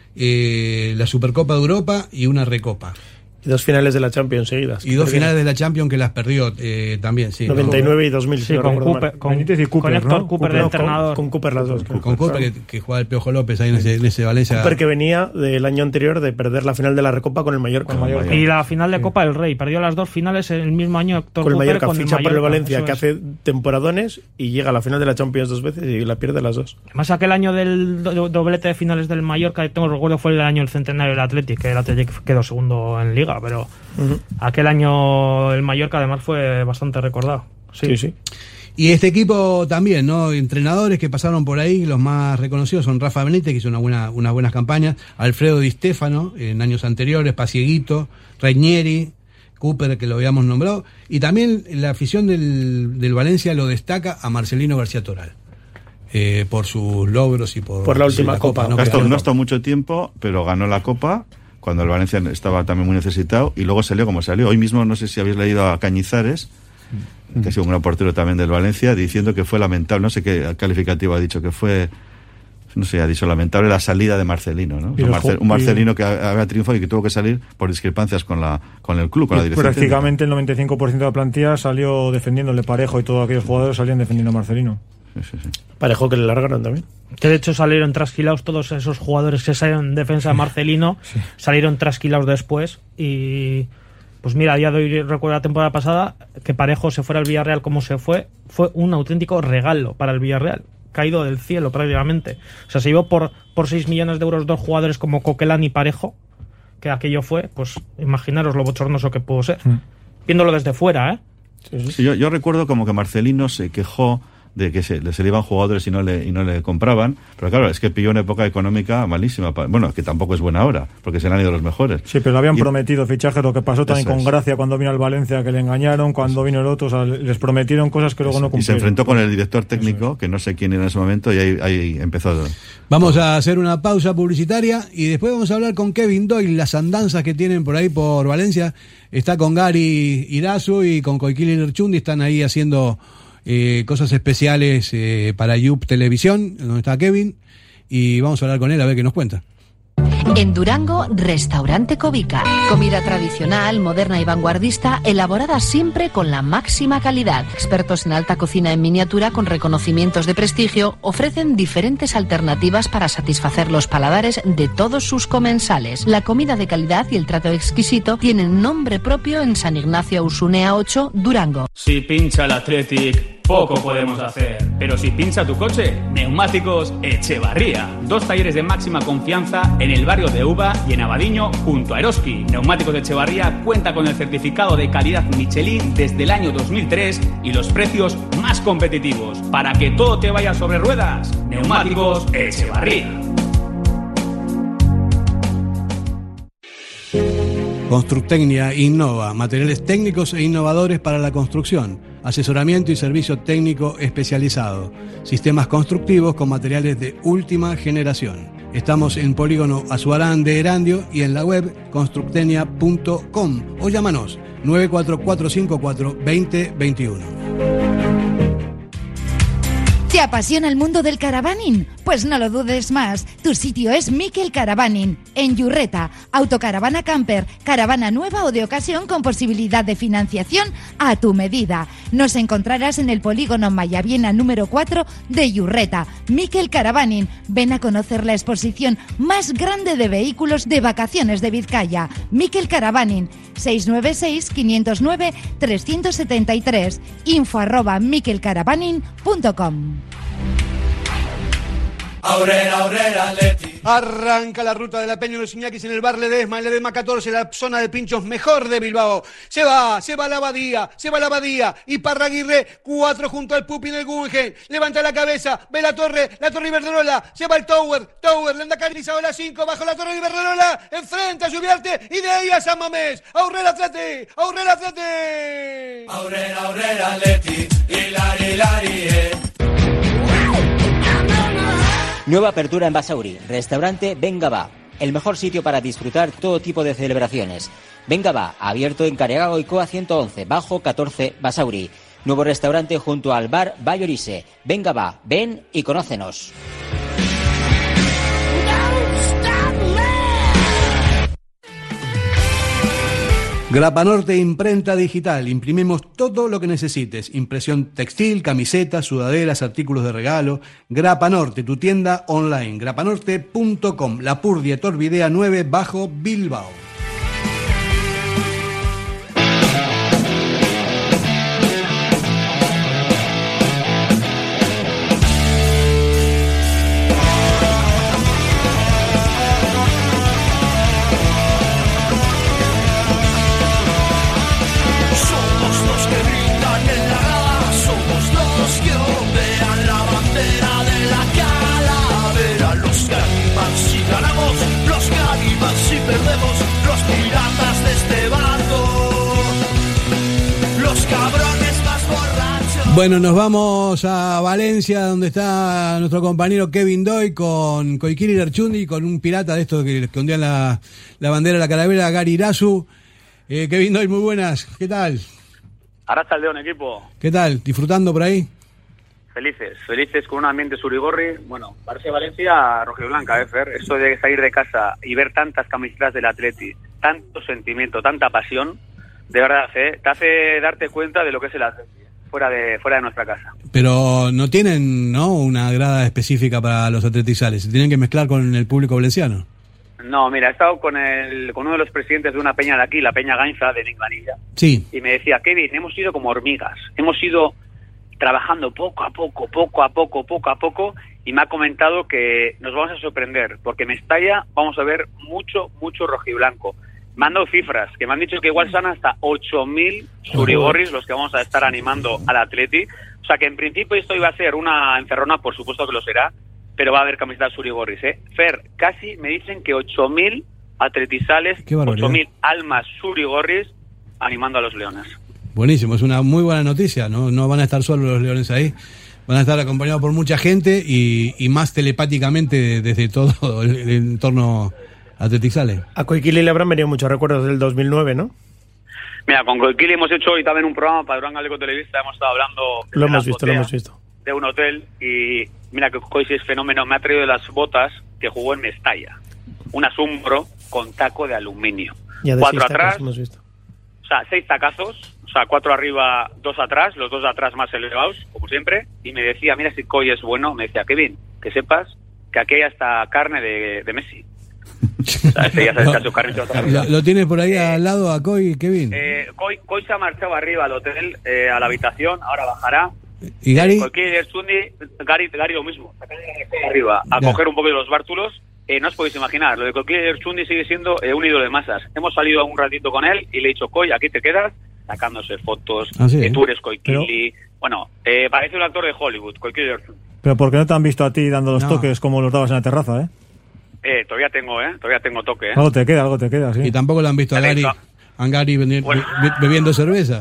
eh, la Supercopa de Europa y una Recopa. Y dos finales de la Champions seguidas. Y dos finales de la Champions que las perdió eh, también, sí. noventa y nueve y dos mil. Sí, si no con, recuerdo Cooper, mal. con, Benítez y Cooper, con Héctor ¿no? Cooper de No, entrenador. Con, con Cooper las dos. Con, con Cooper, que, que jugaba el Piojo López ahí en ese, en ese Valencia. Cooper que venía del año anterior de perder la final de la Recopa con el Mallorca. Con el Mallorca. Y la final de Copa del Rey. Perdió las dos finales en el mismo año Héctor Con el Cooper Mallorca, con ficha por el Valencia, eso que es. hace temporadones y llega a la final de la Champions dos veces y la pierde las dos. Además, aquel año del do- doblete de finales del Mallorca, que tengo recuerdo, fue el año del centenario del Athletic, que el Athletic quedó segundo en Liga, pero Uh-huh. aquel año el Mallorca además fue bastante recordado. Sí, Sí, sí. Y este equipo también, ¿no? Entrenadores que pasaron por ahí, los más reconocidos son Rafa Benítez, que hizo una buena, unas buenas campañas, Alfredo Di Stefano, en años anteriores, Pasieguito, Reñeri, Cooper, que lo habíamos nombrado, y también la afición del, del Valencia lo destaca a Marcelino García Toral, eh, por sus logros y por... Por la última Copa, ¿no? No, esto, Que- no ha estado mucho tiempo, pero ganó la Copa cuando el Valencia estaba también muy necesitado y luego salió como salió. Hoy mismo, no sé si habéis leído a Cañizares, que ha sido un gran portero también del Valencia, diciendo que fue lamentable, no sé qué calificativo ha dicho, que fue, no sé, ha dicho lamentable la salida de Marcelino, ¿no? O sea, Y Marce- el jo- un Marcelino que había triunfado y que tuvo que salir por discrepancias con la con el club, con la Y dirección. prácticamente el noventa y cinco por ciento de la plantilla salió defendiéndole Parejo y todos aquellos jugadores salían defendiendo a Marcelino. técnica. Sí, sí, sí. Parejo que le largaron también. Que de hecho salieron trasquilados todos esos jugadores que salieron en defensa de Marcelino, salieron trasquilados después y pues mira, a día de hoy recuerdo la temporada pasada que Parejo se fuera al Villarreal como se fue, fue un auténtico regalo para el Villarreal, caído del cielo prácticamente. O sea, se llevó por, por seis millones de euros dos jugadores como Coquelán y Parejo, que aquello fue, pues imaginaros lo bochornoso que pudo ser. Mm. Viéndolo desde fuera, ¿eh? Sí, yo, yo recuerdo como que Marcelino se quejó de que se, se le iban jugadores y no le y no le compraban, pero claro, es que pilló una época económica malísima, bueno, que tampoco es buena ahora, porque se le han ido los mejores. Sí, pero le habían y, prometido fichajes, lo que pasó también con es. Gracia cuando vino al Valencia, que le engañaron, cuando vino el otro, o sea, les prometieron cosas que luego eso. no cumplieron. Y se enfrentó con el director técnico, que no sé quién era en ese momento, y ahí, ahí empezó. Vamos a hacer una pausa publicitaria y después vamos a hablar con Kevin Doyle, las andanzas que tienen por ahí por Valencia. Está con Gary Irazu y con Koikili Lerchundi, están ahí haciendo eh, cosas especiales eh, para Yup Televisión, donde está Kevin, y vamos a hablar con él a ver qué nos cuenta. En Durango, Restaurante Covica. Comida tradicional, moderna y vanguardista, elaborada siempre con la máxima calidad. Expertos en alta cocina en miniatura con reconocimientos de prestigio ofrecen diferentes alternativas para satisfacer los paladares de todos sus comensales. La comida de calidad y el trato exquisito tienen nombre propio en San Ignacio Ausunea ocho, Durango. Si pincha el Athletic, poco podemos hacer. Pero si pincha tu coche, Neumáticos Echevarría. Dos talleres de máxima confianza en el barrio de Uva y en Abadiño junto a Eroski. Neumáticos Echevarría cuenta con el certificado de calidad Michelin desde el año dos mil tres y los precios más competitivos. Para que todo te vaya sobre ruedas, Neumáticos Echevarría. Constructecnia innova, materiales técnicos e innovadores para la construcción, asesoramiento y servicio técnico especializado, sistemas constructivos con materiales de última generación. Estamos en Polígono Azuarán de Erandio y en la web constructecnia punto com o llámanos nueve cuatro cuatro cinco cuatro dos cero dos uno. ¿Te apasiona el mundo del caravaning? Pues no lo dudes más. Tu sitio es Miquel Caravaning, en Yurreta. Autocaravana camper, caravana nueva o de ocasión con posibilidad de financiación a tu medida. Nos encontrarás en el polígono Mayaviena número cuatro de Yurreta. Miquel Caravaning. Ven a conocer la exposición más grande de vehículos de vacaciones de Vizcaya. Miquel Caravaning. seis nueve seis, cinco cero nueve, tres siete tres. Info arroba miquelcaravaning punto com. Aurrera, aurrera, Atleti. Arranca la ruta de la Peña de los Iñakis en el bar Ledesma, en Ledesma catorce, la zona de pinchos mejor de Bilbao. Se va, se va la Abadía, se va la Abadía. Y Parraguirre, cuatro junto al Pupi en el Guggenheim. Levanta la cabeza, ve la torre, la torre Iberdrola. Se va el Tower, Tower, Lenda Carizao la cinco, bajo la torre Iberdrola. Enfrente a Subiarte y de ahí a San Mamés. Aurrera Atleti, Aurrera Atleti. Aurrera, aurrera, Atleti. Hilari, hilari, eh. Nueva apertura en Basauri, restaurante Venga Va, el mejor sitio para disfrutar todo tipo de celebraciones. Venga Va, abierto en Careaga Goicoa ciento once, bajo catorce, Basauri. Nuevo restaurante junto al bar Bayorise. Venga Va, ven y conócenos. Grapa Norte Imprenta Digital. Imprimimos todo lo que necesites. Impresión textil, camisetas, sudaderas, artículos de regalo. Grapa Norte, tu tienda online. grapanorte punto com. La Purdia Torvidea nueve, bajo Bilbao. Bueno, nos vamos a Valencia, donde está nuestro compañero Kevin Doyle con Koikili Lerchundi y con un pirata de estos que escondían la, la bandera de la calavera, Gary Irazu. Eh, Kevin Doyle, muy buenas, ¿qué tal? Arrachaldeón, equipo. ¿Qué tal? ¿Disfrutando por ahí? Felices, felices con un ambiente surigorri. Bueno, parece Valencia rojiblanca, ¿eh, Fer? Eso de salir de casa y ver tantas camisetas del Atleti, tanto sentimiento, tanta pasión, de verdad, ¿eh? Te hace darte cuenta de lo que es el Atleti. Fuera de fuera de nuestra casa. Pero no tienen, ¿no?, una grada específica para los atletizales. Se tienen que mezclar con el público valenciano. No, mira, he estado con el con uno de los presidentes de una peña de aquí, la Peña Gainza de Linganilla. Sí. Y me decía, Kevin, hemos ido como hormigas. Hemos ido trabajando poco a poco, poco a poco, poco a poco. Y me ha comentado que nos vamos a sorprender, porque en Mestalla vamos a ver mucho, mucho rojiblanco. me han dado cifras, que me han dicho que igual son hasta ocho mil surigorris los que vamos a estar animando al Atleti. O sea que en principio esto iba a ser una encerrona, por supuesto que lo será, pero va a haber camisetas surigorris, ¿eh? Fer, casi me dicen que ocho mil atletizales, ocho mil almas surigorris animando a los leones. Buenísimo, es una muy buena noticia, no, no van a estar solos los leones ahí, van a estar acompañados por mucha gente y, y más telepáticamente desde todo el, el entorno atletizales. A Coiquili le habrán venido muchos recuerdos del dos mil nueve, ¿no? Mira, con Coiquili hemos hecho hoy también un programa para Durán Galeco Televista, hemos estado hablando lo hemos visto, lo hemos visto. de un hotel y mira que Coisi es fenómeno, me ha traído las botas que jugó en Mestalla, un asombro con taco de aluminio, ya de cuatro seis atrás, tacos hemos visto. O sea, seis tacazos, o sea, cuatro arriba, dos atrás, los dos de atrás más elevados, como siempre, y me decía, mira si Coy es bueno, me decía, Kevin, que sepas que aquí hay hasta carne de, de Messi. O sea, ese ya sabes que a su carne se va a ¿Lo, ¿Lo tienes por ahí eh, al lado a Coy, Kevin? Eh, Coy, Coy se ha marchado arriba al hotel, eh, a la habitación, ahora bajará. ¿Y Gary? Eh, Gary, Gary lo mismo, arriba, a ya. coger un poco de los bártulos. Eh, no os podéis imaginar, lo de Coquille Chundi sigue siendo eh, un ídolo de masas. Hemos salido un ratito con él y le he dicho, Coy, aquí te quedas, sacándose fotos, ¿Ah, sí? que tú eres Coiquili. Pero... Bueno, eh, parece un actor de Hollywood, Coquille Chundi. Pero ¿por qué no te han visto a ti dando los no. toques como los dabas en la terraza, eh? Eh, todavía tengo, eh, todavía tengo toque, eh. Algo te queda, algo te queda, sí. Y tampoco lo han visto a Gary, a Gary bebi- bueno. bebiendo cerveza.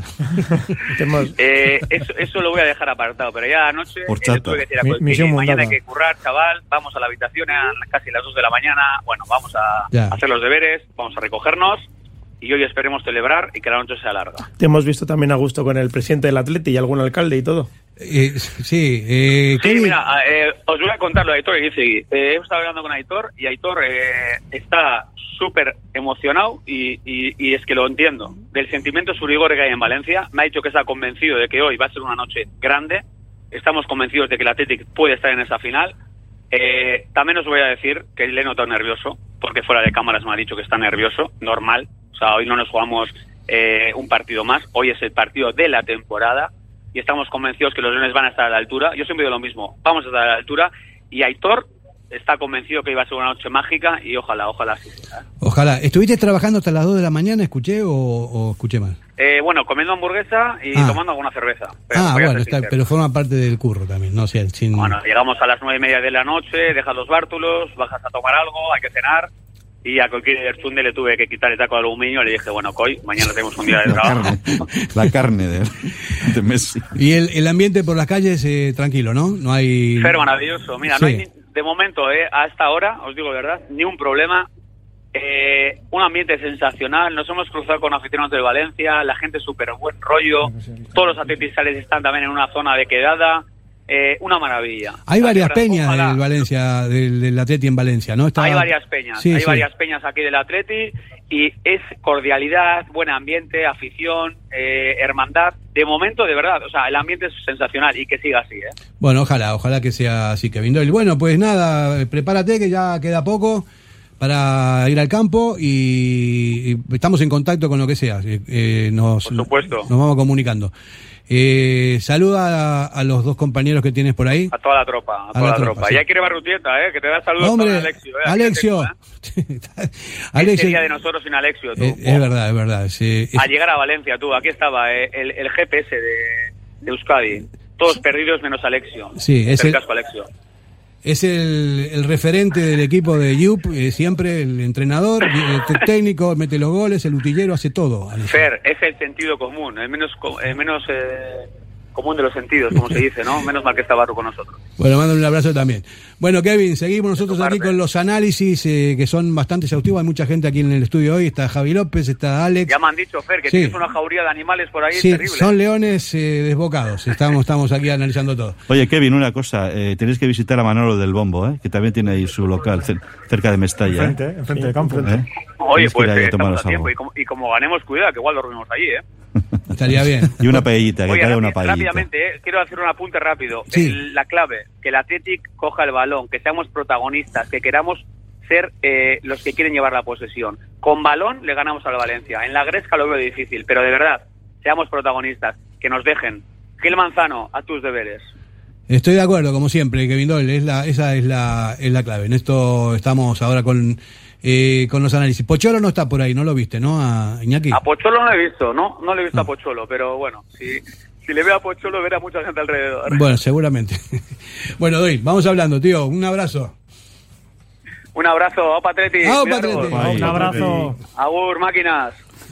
eh, eso, eso lo voy a dejar apartado, pero ya anoche Por eh, le tuve que decir a Coiquili, mañana hay que currar, chaval, vamos a la habitación a casi las dos de la mañana, bueno, vamos a ya. hacer los deberes, vamos a recogernos y hoy esperemos celebrar y que la noche sea larga. Te hemos visto también a gusto con el presidente del Atleti y algún alcalde y todo. Eh, sí, eh, sí, mira, eh, os voy a contar lo de Aitor y dice, eh, he estado hablando con Aitor y Aitor eh, está súper emocionado y, y, y es que lo entiendo. Del sentimiento surigorri que hay en Valencia, me ha dicho que está convencido de que hoy va a ser una noche grande, estamos convencidos de que el Athletic puede estar en esa final. Eh, también os voy a decir que le he notado nervioso, porque fuera de cámaras me ha dicho que está nervioso, normal, o sea, hoy no nos jugamos eh, un partido más, hoy es el partido de la temporada y estamos convencidos que los Leones van a estar a la altura. Yo siempre digo lo mismo, vamos a estar a la altura y Aitor está convencido que iba a ser una noche mágica y ojalá, ojalá sí. ¿eh? Ojalá. ¿Estuviste trabajando hasta las dos de la mañana, escuché o, o escuché mal? Eh, bueno, comiendo hamburguesa y ah. tomando alguna cerveza. Pero ah, bueno, está, pero forma parte del curro también, ¿no? O sea, sin... Bueno, llegamos a las nueve y media de la noche, dejas los bártulos, bajas a tomar algo, hay que cenar. Y a Coiquili Chunde le tuve que quitar el taco de aluminio. Le dije, bueno, Coy, mañana tenemos un día de trabajo. La carne, la carne de, de Messi. Y el, el ambiente por las calles, eh, tranquilo, ¿no? No hay... Pero maravilloso. Mira, sí. no hay ni, de momento, eh, a esta hora, os digo de verdad, ni un problema. Eh, un ambiente sensacional. Nos hemos cruzado con aficionados de Valencia. La gente súper buen rollo. Todos los atletizales están también en una zona de quedada. Eh, una maravilla. Hay varias peñas ojalá. del Valencia, del, del Atleti en Valencia, ¿no? Está... Hay varias peñas, sí, hay sí. varias peñas aquí del Atleti y es cordialidad, buen ambiente, afición, eh, hermandad. De momento, de verdad, o sea, el ambiente es sensacional y que siga así, ¿eh? Bueno, ojalá, ojalá que sea así, Kevin Doyle. Bueno, pues nada, prepárate que ya queda poco para ir al campo y, y estamos en contacto con lo que sea. Eh, nos, Por supuesto. Nos vamos comunicando. Eh, saluda a, a los dos compañeros que tienes por ahí. A toda la tropa, a, a toda la, la tropa. tropa. Sí. Y hay que ir a Barrutieta, ¿eh? Que te da saludos Hombre, con Alexio. ¿eh? Alexio. Alexio. sería de nosotros sin Alexio, tú? Eh, es verdad, es verdad. Sí, es... A llegar a Valencia, tú. Aquí estaba eh, el, el G P S de, de Euskadi. Todos perdidos menos Alexio. Sí, es el, el casco Alexio. Es el, el referente del equipo de Yup, eh, siempre el entrenador, el técnico, mete los goles, el utillero, hace todo. Alexio. Fer, es el sentido común, el menos, el menos eh, común de los sentidos, como se dice, ¿no? Menos mal que está Barro con nosotros. Bueno, mándale un abrazo también. Bueno, Kevin, seguimos nosotros aquí con los análisis eh, que son bastante exhaustivos. Hay mucha gente aquí en el estudio hoy. Está Javi López, está Alex. Ya me han dicho, Fer, que sí. tienes una jauría de animales por ahí. Sí, terrible. Son leones eh, desbocados. Estamos, estamos aquí analizando todo. Oye, Kevin, una cosa. Eh, tenéis que visitar a Manolo del Bombo, ¿eh? Que también tiene ahí su local cerca de Mestalla. Enfrente, ¿eh? Enfrente sí, de campo. ¿Eh? Oye, pues eh, estamos a tiempo. Y como, y como ganemos, cuidado, que igual dormimos allí, ¿eh? Estaría bien. Y una paellita, que Oye, caiga rápid, una paellita. Rápidamente, eh, quiero hacer un apunte rápido. Sí. El, la clave, que el Athletic coja el balón, que seamos protagonistas, que queramos ser eh, los que quieren llevar la posesión. Con balón le ganamos al Valencia. En la Gresca lo veo difícil, pero de verdad, seamos protagonistas, que nos dejen. Gil Manzano, a tus deberes. Estoy de acuerdo, como siempre, Kevin Doyle, es la, esa es la, es la clave. En esto estamos ahora con eh, con los análisis. Pocholo no está por ahí, ¿no lo viste, no, a Iñaki? A Pocholo no lo he visto, no, no le he visto No. a Pocholo, pero bueno, si, si le veo a Pocholo verá mucha gente alrededor. Bueno, seguramente. Bueno, Doy, vamos hablando, tío. Un abrazo. Un abrazo, Opa Atleti. ¡Au, cuidaros. Patrete! Un abrazo. Agur, máquinas.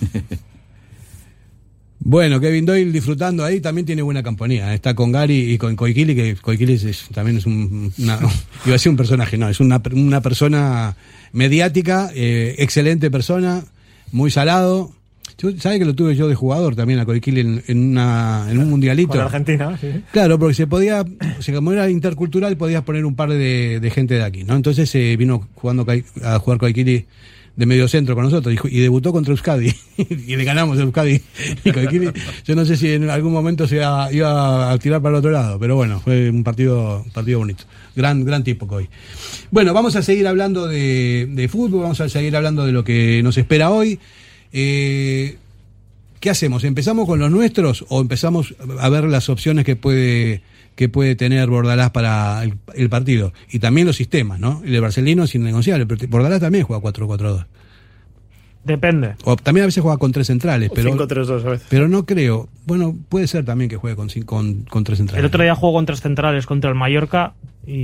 Bueno, Kevin Doyle disfrutando ahí, también tiene buena compañía. Está con Gary y con Koikili, que Koikili es, es- también es un, una, iba a decir un personaje, no, es una, una persona mediática, eh, excelente persona, muy salado. Yo, ¿sabe que lo tuve yo de jugador también a Koikili en, en, una, en un mundialito? Con Argentina, sí. Claro, porque se podía, o sea, como era intercultural, podías poner un par de, de gente de aquí, ¿no? Entonces se eh, vino jugando Kai- a jugar Koikili de medio centro con nosotros y, ju- y debutó contra Euskadi y le ganamos a Euskadi. Y Koikili, yo no sé si en algún momento se iba, iba a tirar para el otro lado, pero bueno, fue un partido, un partido bonito. Gran, gran tipo Koi. Bueno, vamos a seguir hablando de, de fútbol, vamos a seguir hablando de lo que nos espera hoy. Eh, ¿Qué hacemos? ¿Empezamos con los nuestros o empezamos a ver las opciones que puede que puede tener Bordalás para el, el partido? Y también los sistemas, ¿no? El de Barcelino es innegociable, pero Bordalás también juega cuatro cuatro dos. Depende. O también a veces juega con tres centrales, O pero cinco tres dos a veces. pero no creo. Bueno, puede ser también que juegue con, cin- con, con tres centrales. El otro día jugó con tres centrales contra el Mallorca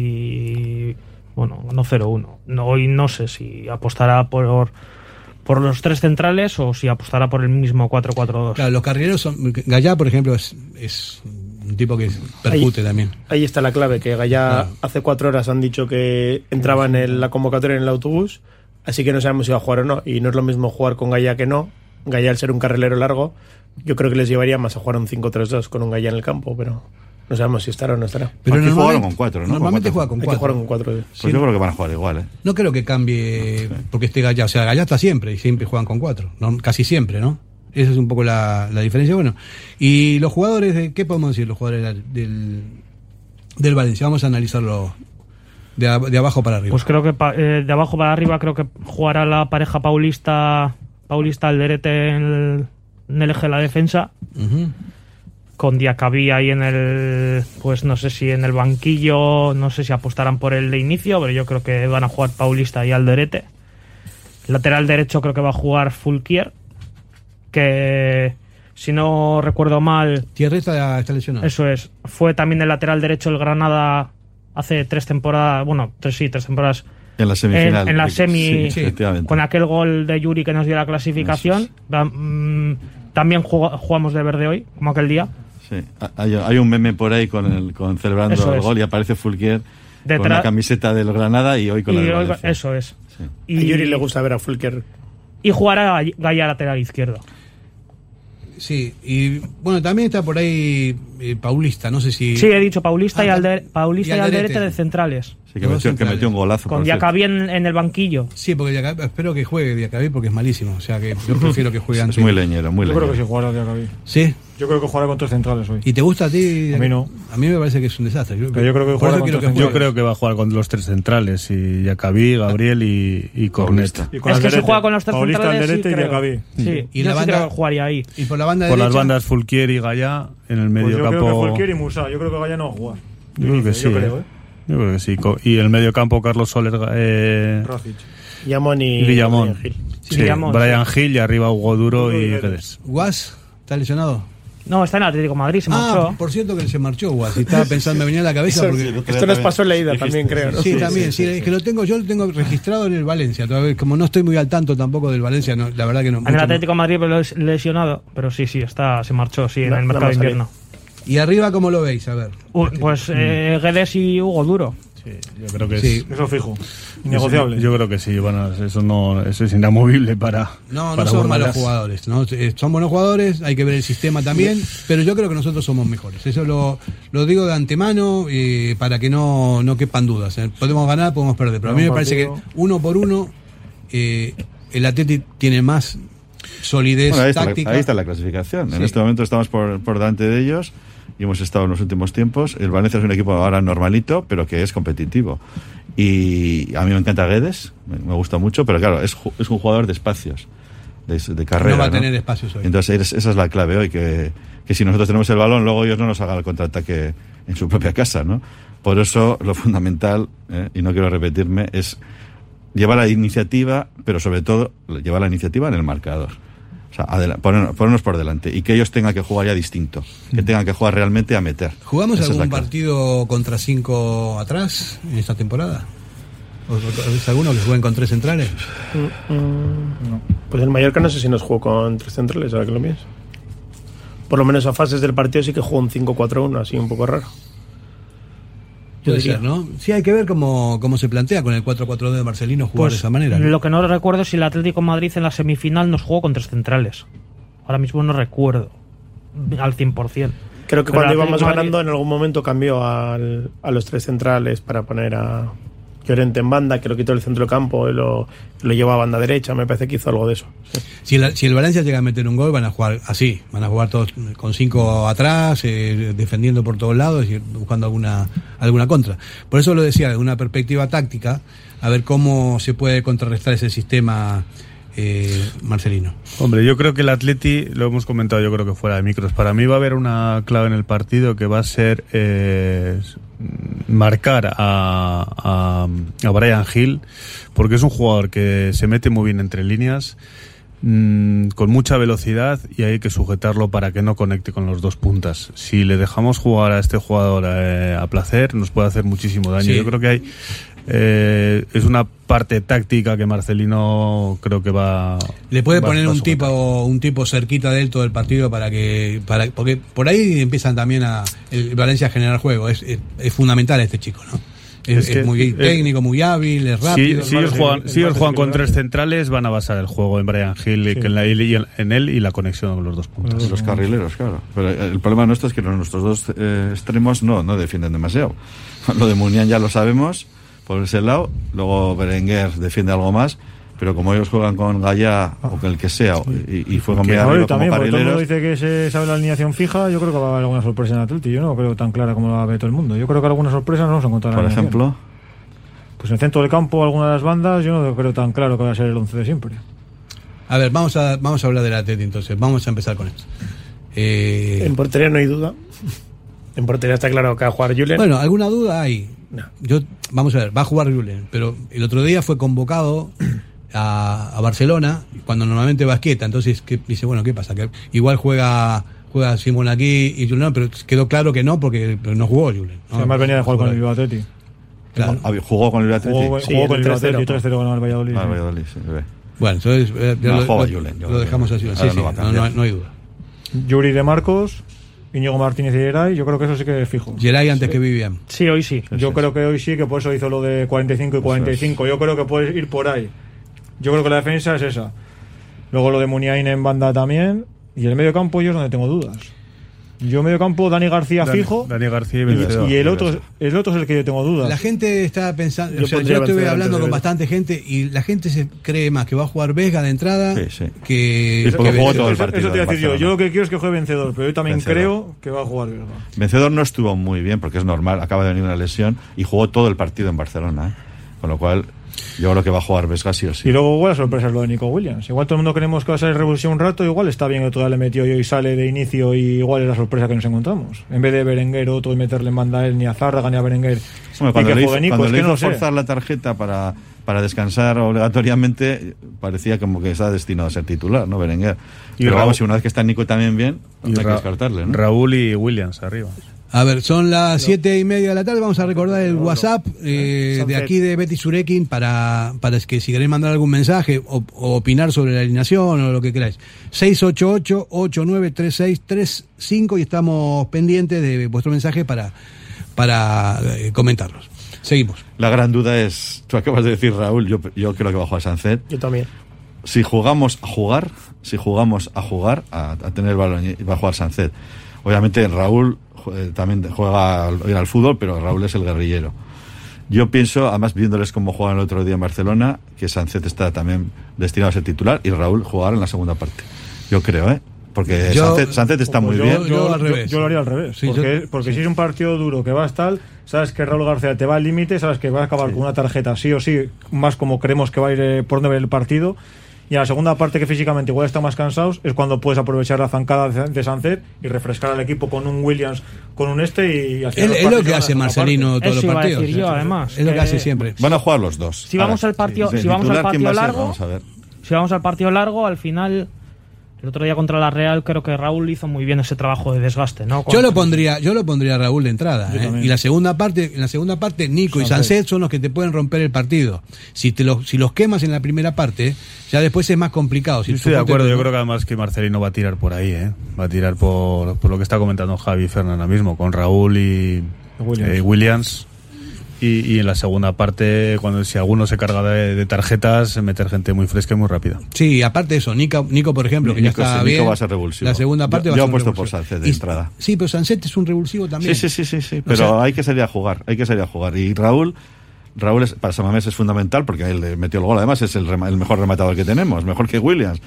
y bueno, ganó cero uno. No, hoy no sé si apostará por por los tres centrales o si apostará por el mismo cuatro cuatro dos. Claro, los carrileros son... Gallá, por ejemplo, es, es un tipo que percute Ahí- también. Ahí está la clave, que Gallá Claro. hace cuatro horas han dicho que entraba en el- la convocatoria en el autobús, así que no sabemos si va a jugar o no. Y no es lo mismo jugar con Gallá que no. Gallá, al ser un carrilero largo, yo creo que les llevaría más a jugar un cinco tres dos con un Gallá en el campo, pero no sabemos si estará o no estará. Pero Aquí normalmente- jugaron con cuatro, ¿no? Normalmente Con juega cuatro. con Hay que cuatro. jugar con cuatro. Pues Sí. yo creo que van a jugar igual, ¿eh? No creo que cambie porque esté Gallá. O sea, Gallá está siempre y siempre juegan con cuatro. ¿no? Casi siempre, ¿no? Esa es un poco la, la diferencia. Bueno, y los jugadores, de ¿qué podemos decir? Los jugadores del, del, del Valencia. Vamos a analizarlo de, a- de abajo para arriba. Pues creo que pa- eh, de abajo para arriba creo que jugará la pareja Paulista Paulista Alderete en el, en el eje de la defensa, Ujú. con Diacabí ahí en el, pues no sé si en el banquillo, no sé si apostarán por el de inicio, pero yo creo que van a jugar Paulista y Alderete. Lateral derecho creo que va a jugar Fulquier, que si no recuerdo mal, Thierry está, está lesionado. eso es, fue también el lateral derecho del Granada hace tres temporadas, bueno, tres sí, tres temporadas En la semifinal. en, en la Sí, semi, sí, efectivamente. con aquel gol de Yuri que nos dio la clasificación. Da- mm, también jug- jugamos de verde hoy, como aquel día. Sí. Hay, hay un meme por ahí con el, con celebrando Eso el es. gol y aparece Fulquier con Detrás- la camiseta del Granada y hoy con la Y del hoy- Valencia. eso es. Sí. Y a Yuri le gusta ver a Fulker. Y jugará Gaya lateral izquierdo. Sí, y bueno, también está por ahí eh, Paulista, no sé si... Sí, he dicho Paulista Ah, y, Alde- Paulista y y Alderete. Alderete de centrales. Sí, que metió, que metió un golazo. Con por cierto. Diacabí en, en el banquillo. Sí, porque Diacabí- espero que juegue Diacabí porque es malísimo, o sea que yo prefiero que juegue Es antes. muy leñero, muy Yo leñero. creo que sí jugará Diacabí. ¿Sí? Yo creo que jugará con tres centrales hoy. ¿Y te gusta a ti? A mí no. A mí me parece que es un desastre. Yo, Pero yo creo que por juega eso con quiero tres que Yo juegue. creo que va a jugar con los tres centrales, y Jacabí, Gabriel y, y Cornet. Paulista. Y con Es que si Alderete. juega con los tres Paulista, centrales, sí, Alderete y creo. Diacabí. Sí, Y yo la sí banda- creo que jugaría ahí. Y por la banda Por derecha... las bandas Fulquier y Gallá en el Pues medio yo creo que campo. Fulquier y Musa. Yo creo que Gaya no va a jugar. Yo creo que sí. Yo creo, ¿eh? ¿eh? Yo creo que sí. Co- Y el medio campo Carlos Soler, eh, Racic. Yamón y, y Guillamón. Gil. Sí, Guillamón, Brian Gil y arriba Hugo Duro Duro y y Guedes. Guedes. ¿Guas? ¿Está lesionado? No, está en el Atlético de Madrid, se Ah, marchó. por cierto que se marchó Guas. Y estaba pensando, me venía a la cabeza Eso- porque... esto nos pasó en la ida también, creo, ¿no? Sí, también, sí, es que lo tengo, yo lo tengo registrado en el Valencia, todavía, como no estoy muy al tanto tampoco del Valencia, no, la verdad que no. En mucho el no. Atlético de Madrid pero es lesionado, pero sí, sí, está, se marchó, sí, en No, el no mercado va a de salir. invierno. Y arriba, ¿cómo lo veis? A ver. U- Pues eh, Guedes y Hugo Duro. Sí, yo creo que Sí. es. Eso fijo. Innegociable. Yo creo que sí, van a- eso no, eso es inamovible para. No, no para son Bordalás. malos jugadores, ¿no? Eh, son buenos jugadores, hay que ver el sistema también, pero yo creo que nosotros somos mejores. Eso lo, lo digo de antemano eh, para que no, no quepan dudas. ¿eh? Podemos ganar, podemos perder, pero a mí me Un parece que partido. uno por uno eh, el Atleti tiene más solidez Bueno, ahí, está la, táctica. ahí está la clasificación. Sí. En este momento estamos por, por delante de ellos y hemos estado en los últimos tiempos. El Valencia es un equipo ahora normalito, pero que es competitivo. Y a mí me encanta Guedes, me, me gusta mucho, pero claro, es, ju- es un jugador de espacios, de, de carrera. No va a ¿no? tener espacios hoy. Entonces es- esa es la clave hoy, que, que si nosotros tenemos el balón, luego ellos no nos hagan el contraataque en su propia casa, ¿no? Por eso lo fundamental, ¿eh? y no quiero repetirme, es llevar la iniciativa, pero sobre todo llevar la iniciativa en el marcador. O sea, adela- poner- ponernos por delante y que ellos tengan que jugar ya distinto, que tengan que jugar realmente a meter. ¿Jugamos Esa es algún la clave. partido contra cinco atrás en esta temporada? ¿O ¿Es alguno que jueguen con tres centrales? Mm, mm, no. Pues el Mallorca no sé si nos jugó con tres centrales, ahora que lo pienso. Por lo menos a fases del partido sí que jugó un cinco cuatro uno, así un poco raro. Yo Puede diría. ser, ¿no? Sí, hay que ver cómo, cómo se plantea con el cuatro cuatro dos de Marcelino jugar Pues de esa manera, ¿no? lo que no recuerdo es si el Atlético de Madrid en la semifinal nos jugó con tres centrales. Ahora mismo no recuerdo al cien por ciento. Creo que Pero cuando el íbamos Atlético de Madrid- ganando en algún momento cambió al, a los tres centrales para poner a Llorente en banda, que lo quitó del centro del campo y lo, lo llevó a banda derecha. Me parece que hizo algo de eso. Sí. Si el, si el Valencia llega a meter un gol, van a jugar así, van a jugar todos con cinco atrás, eh, defendiendo por todos lados y buscando alguna alguna contra. Por eso lo decía, desde una perspectiva táctica, a ver cómo se puede contrarrestar ese sistema, eh, Marcelino. Hombre, yo creo que el Atleti, lo hemos comentado yo creo que fuera de micros, para mí va a haber una clave en el partido que va a ser eh, marcar a, a, a Bryan Gil, porque es un jugador que se mete muy bien entre líneas, mmm, con mucha velocidad, y hay que sujetarlo para que no conecte con los dos puntas. Si le dejamos jugar a este jugador eh, a placer, nos puede hacer muchísimo daño. Sí. Yo creo que hay eh, es una parte táctica que Marcelino creo que va Le puede va- poner va a un sujetar. tipo un tipo cerquita de él todo el partido para que para porque por ahí empiezan también a el Valencia a generar juego. Es, es, es fundamental este chico, ¿no? Es, Es que, es muy eh, técnico, muy hábil, es Si, rápido. si ellos juegan, si ellos juegan con tres centrales, van a basar el juego en Bryan Gil, Sí. que en, la, y en, en él y la conexión con los dos puntos. Los carrileros, claro. Pero el problema nuestro es que los- nuestros dos eh, extremos no, no defienden demasiado. Lo de Munián ya lo sabemos, por ese lado. Luego Berenguer defiende algo más. Pero como ellos juegan con Gallá o con el que sea, y, y juegan muy Que, arriba joder, como también, porque todo el mundo carrileros, dice que se sabe la alineación fija. Yo creo que va a haber alguna sorpresa en Atleti. Yo no creo tan clara como la ve todo el mundo. Yo creo que alguna sorpresa no vamos a encontrar. en por la alineación. ejemplo, Pues en el centro del campo, alguna de las bandas, yo no creo tan claro que va a ser el once de siempre. A ver, vamos a vamos a hablar del Atleti entonces. Vamos a empezar con esto. Eh, En portería no hay duda. En portería está claro que va a jugar Julen. Bueno, alguna duda hay. No. Yo, vamos a ver, va a jugar Julen, pero el otro día fue convocado a, a Barcelona cuando normalmente va quieta, entonces ¿qué? Dice, bueno, ¿qué pasa? Que igual juega juega Simón aquí y Julen, no, pero quedó claro que no porque pero no jugó Julen. ¿no? Si además venía de jugar con el Bilbao Atleti. Claro. ah, jugó con el Atleti. Jugó, Sí, jugó el con el Bilbao tres cero. Atleti, tres cero ganó el Valladolid. Ah, sí. Valladolid, sí, ve. Bueno, entonces eh, ya No, lo, juega lo- Julen, yo lo dejamos así. creo. Sí, Ahora sí, no va a no, cambiar. no- no hay duda. Yuri de Marcos, Íñigo Martínez y Geray, yo creo que eso sí que es fijo. Geray antes que Vivian. Sí, hoy sí. Yo creo que hoy sí, que por eso hizo lo de cuarenta y cinco y cuarenta y cinco. Yo creo que puede ir por ahí. Yo creo que la defensa es esa. Luego lo de Muniain en banda también. Y el medio campo yo es donde tengo dudas. Yo medio campo, Dani García Dani- fijo. Dani García y y, vencedor. y el otro el otro es el que yo tengo dudas. La gente está pensando, Yo o sea, pondría yo estuve Vencedor hablando antes de con Vélez. bastante gente y la gente se cree más que va a jugar Vega de entrada Sí, sí. que, Y porque que jugó Vencedor. todo el Eso- partido Eso te voy a en decir yo. Barcelona. Yo lo que quiero es que juegue vencedor, pero yo también Vencedor. creo que va a jugar Vega. Vencedor no estuvo muy bien porque es normal, acaba de venir una lesión y jugó todo el partido en Barcelona, ¿eh? Con lo cual yo creo que va a jugar Vesga sí o sí. Y luego igual la sorpresa es lo de Nico Williams. Igual todo el mundo creemos que va a ser revulsión un rato, igual está bien que todavía le metió yo y sale de inicio y igual es la sorpresa que nos encontramos. En vez de Berenguer otro y meterle en banda a él, ni a Zárraga ni a Berenguer. Hombre, y cuando que le hizo, juegue Nico, cuando es le que hizo no sé. forzar la tarjeta para, para descansar obligatoriamente, parecía como que estaba destinado a ser titular, ¿no? Berenguer. Y Pero Raúl- vamos, si una vez que está Nico también bien, no Y hay que Ra- descartarle, ¿no? Raúl y Williams arriba. A ver, son las siete y media de la tarde. Vamos a recordar el WhatsApp eh, de Sunset. aquí de Betty Surekin para, para que si queréis mandar algún mensaje o, o opinar sobre la alineación o lo que queráis. seis ocho ocho, ocho nueve tres seis tres cinco y estamos pendientes de vuestro mensaje para, para eh, comentarlos. Seguimos. La gran duda es, tú acabas de decir Raúl, yo, yo creo que va a jugar Sancet. Yo también. Si jugamos a jugar, si jugamos a jugar, a, a tener el balón, y va a jugar Sancet. Obviamente Raúl eh, también juega al, ir al fútbol, pero Raúl es el guerrillero. Yo pienso, además viéndoles cómo juegan el otro día en Barcelona, que Sancet está también destinado a ser titular y Raúl jugar en la segunda parte. Yo creo, ¿eh? Porque Yo- Sancet, Sancet está Pues muy yo, bien. Yo Yo, al yo- revés. yo lo haría al revés. Sí, porque yo- porque si es un partido duro que vas tal, sabes que Raúl García te va al límite, sabes que va a acabar con una tarjeta sí o sí, más como creemos que va a ir eh, por donde va el partido. y en la segunda parte, que físicamente igual están más cansados, es cuando puedes aprovechar la zancada de, de Sancet y refrescar al equipo con un Williams, con un este y... Es, es lo que hace Marcelino todos Eso los iba a partidos. decir yo, además. Es lo que hace siempre. Van a jugar los dos. Si vamos Ahora, al partido, sí, si vamos al titular, ¿quién partido va a ser? largo, Vamos a ver. si vamos al partido largo, al final... El otro día contra la Real creo que Raúl hizo muy bien ese trabajo de desgaste, ¿no? Yo lo pondría, yo lo pondría a Raúl de entrada, Yo ¿eh? también. Y la segunda parte, en la segunda parte Nico y Sancet son los que te pueden romper el partido. Si te los, si los quemas en la primera parte, ya después es más complicado. Si Yo estoy de acuerdo, te- yo creo que además que Marcelino va a tirar por ahí, ¿eh? Va a tirar por, por lo que está comentando Javi y Fernando ahora mismo, con Raúl y Williams. eh, Williams. Y, y en la segunda parte, cuando si alguno se carga de, de tarjetas, meter gente muy fresca y muy rápida. Sí, aparte de eso, Nico, Nico por ejemplo, que Nico, ya está sí, bien. Nico va a ser revulsivo. La segunda parte Yo- va a yo ser un apuesto por revulsivo. Sancet de Y- entrada. Sí, pero Sancet es un revulsivo también. Sí, sí, sí, sí, sí. O Pero sea- hay que salir a jugar, hay que salir a jugar. Y Raúl, Raúl es, para Samamés es fundamental porque él le metió el gol. Además es el, rema- el mejor rematador que tenemos, mejor que Williams.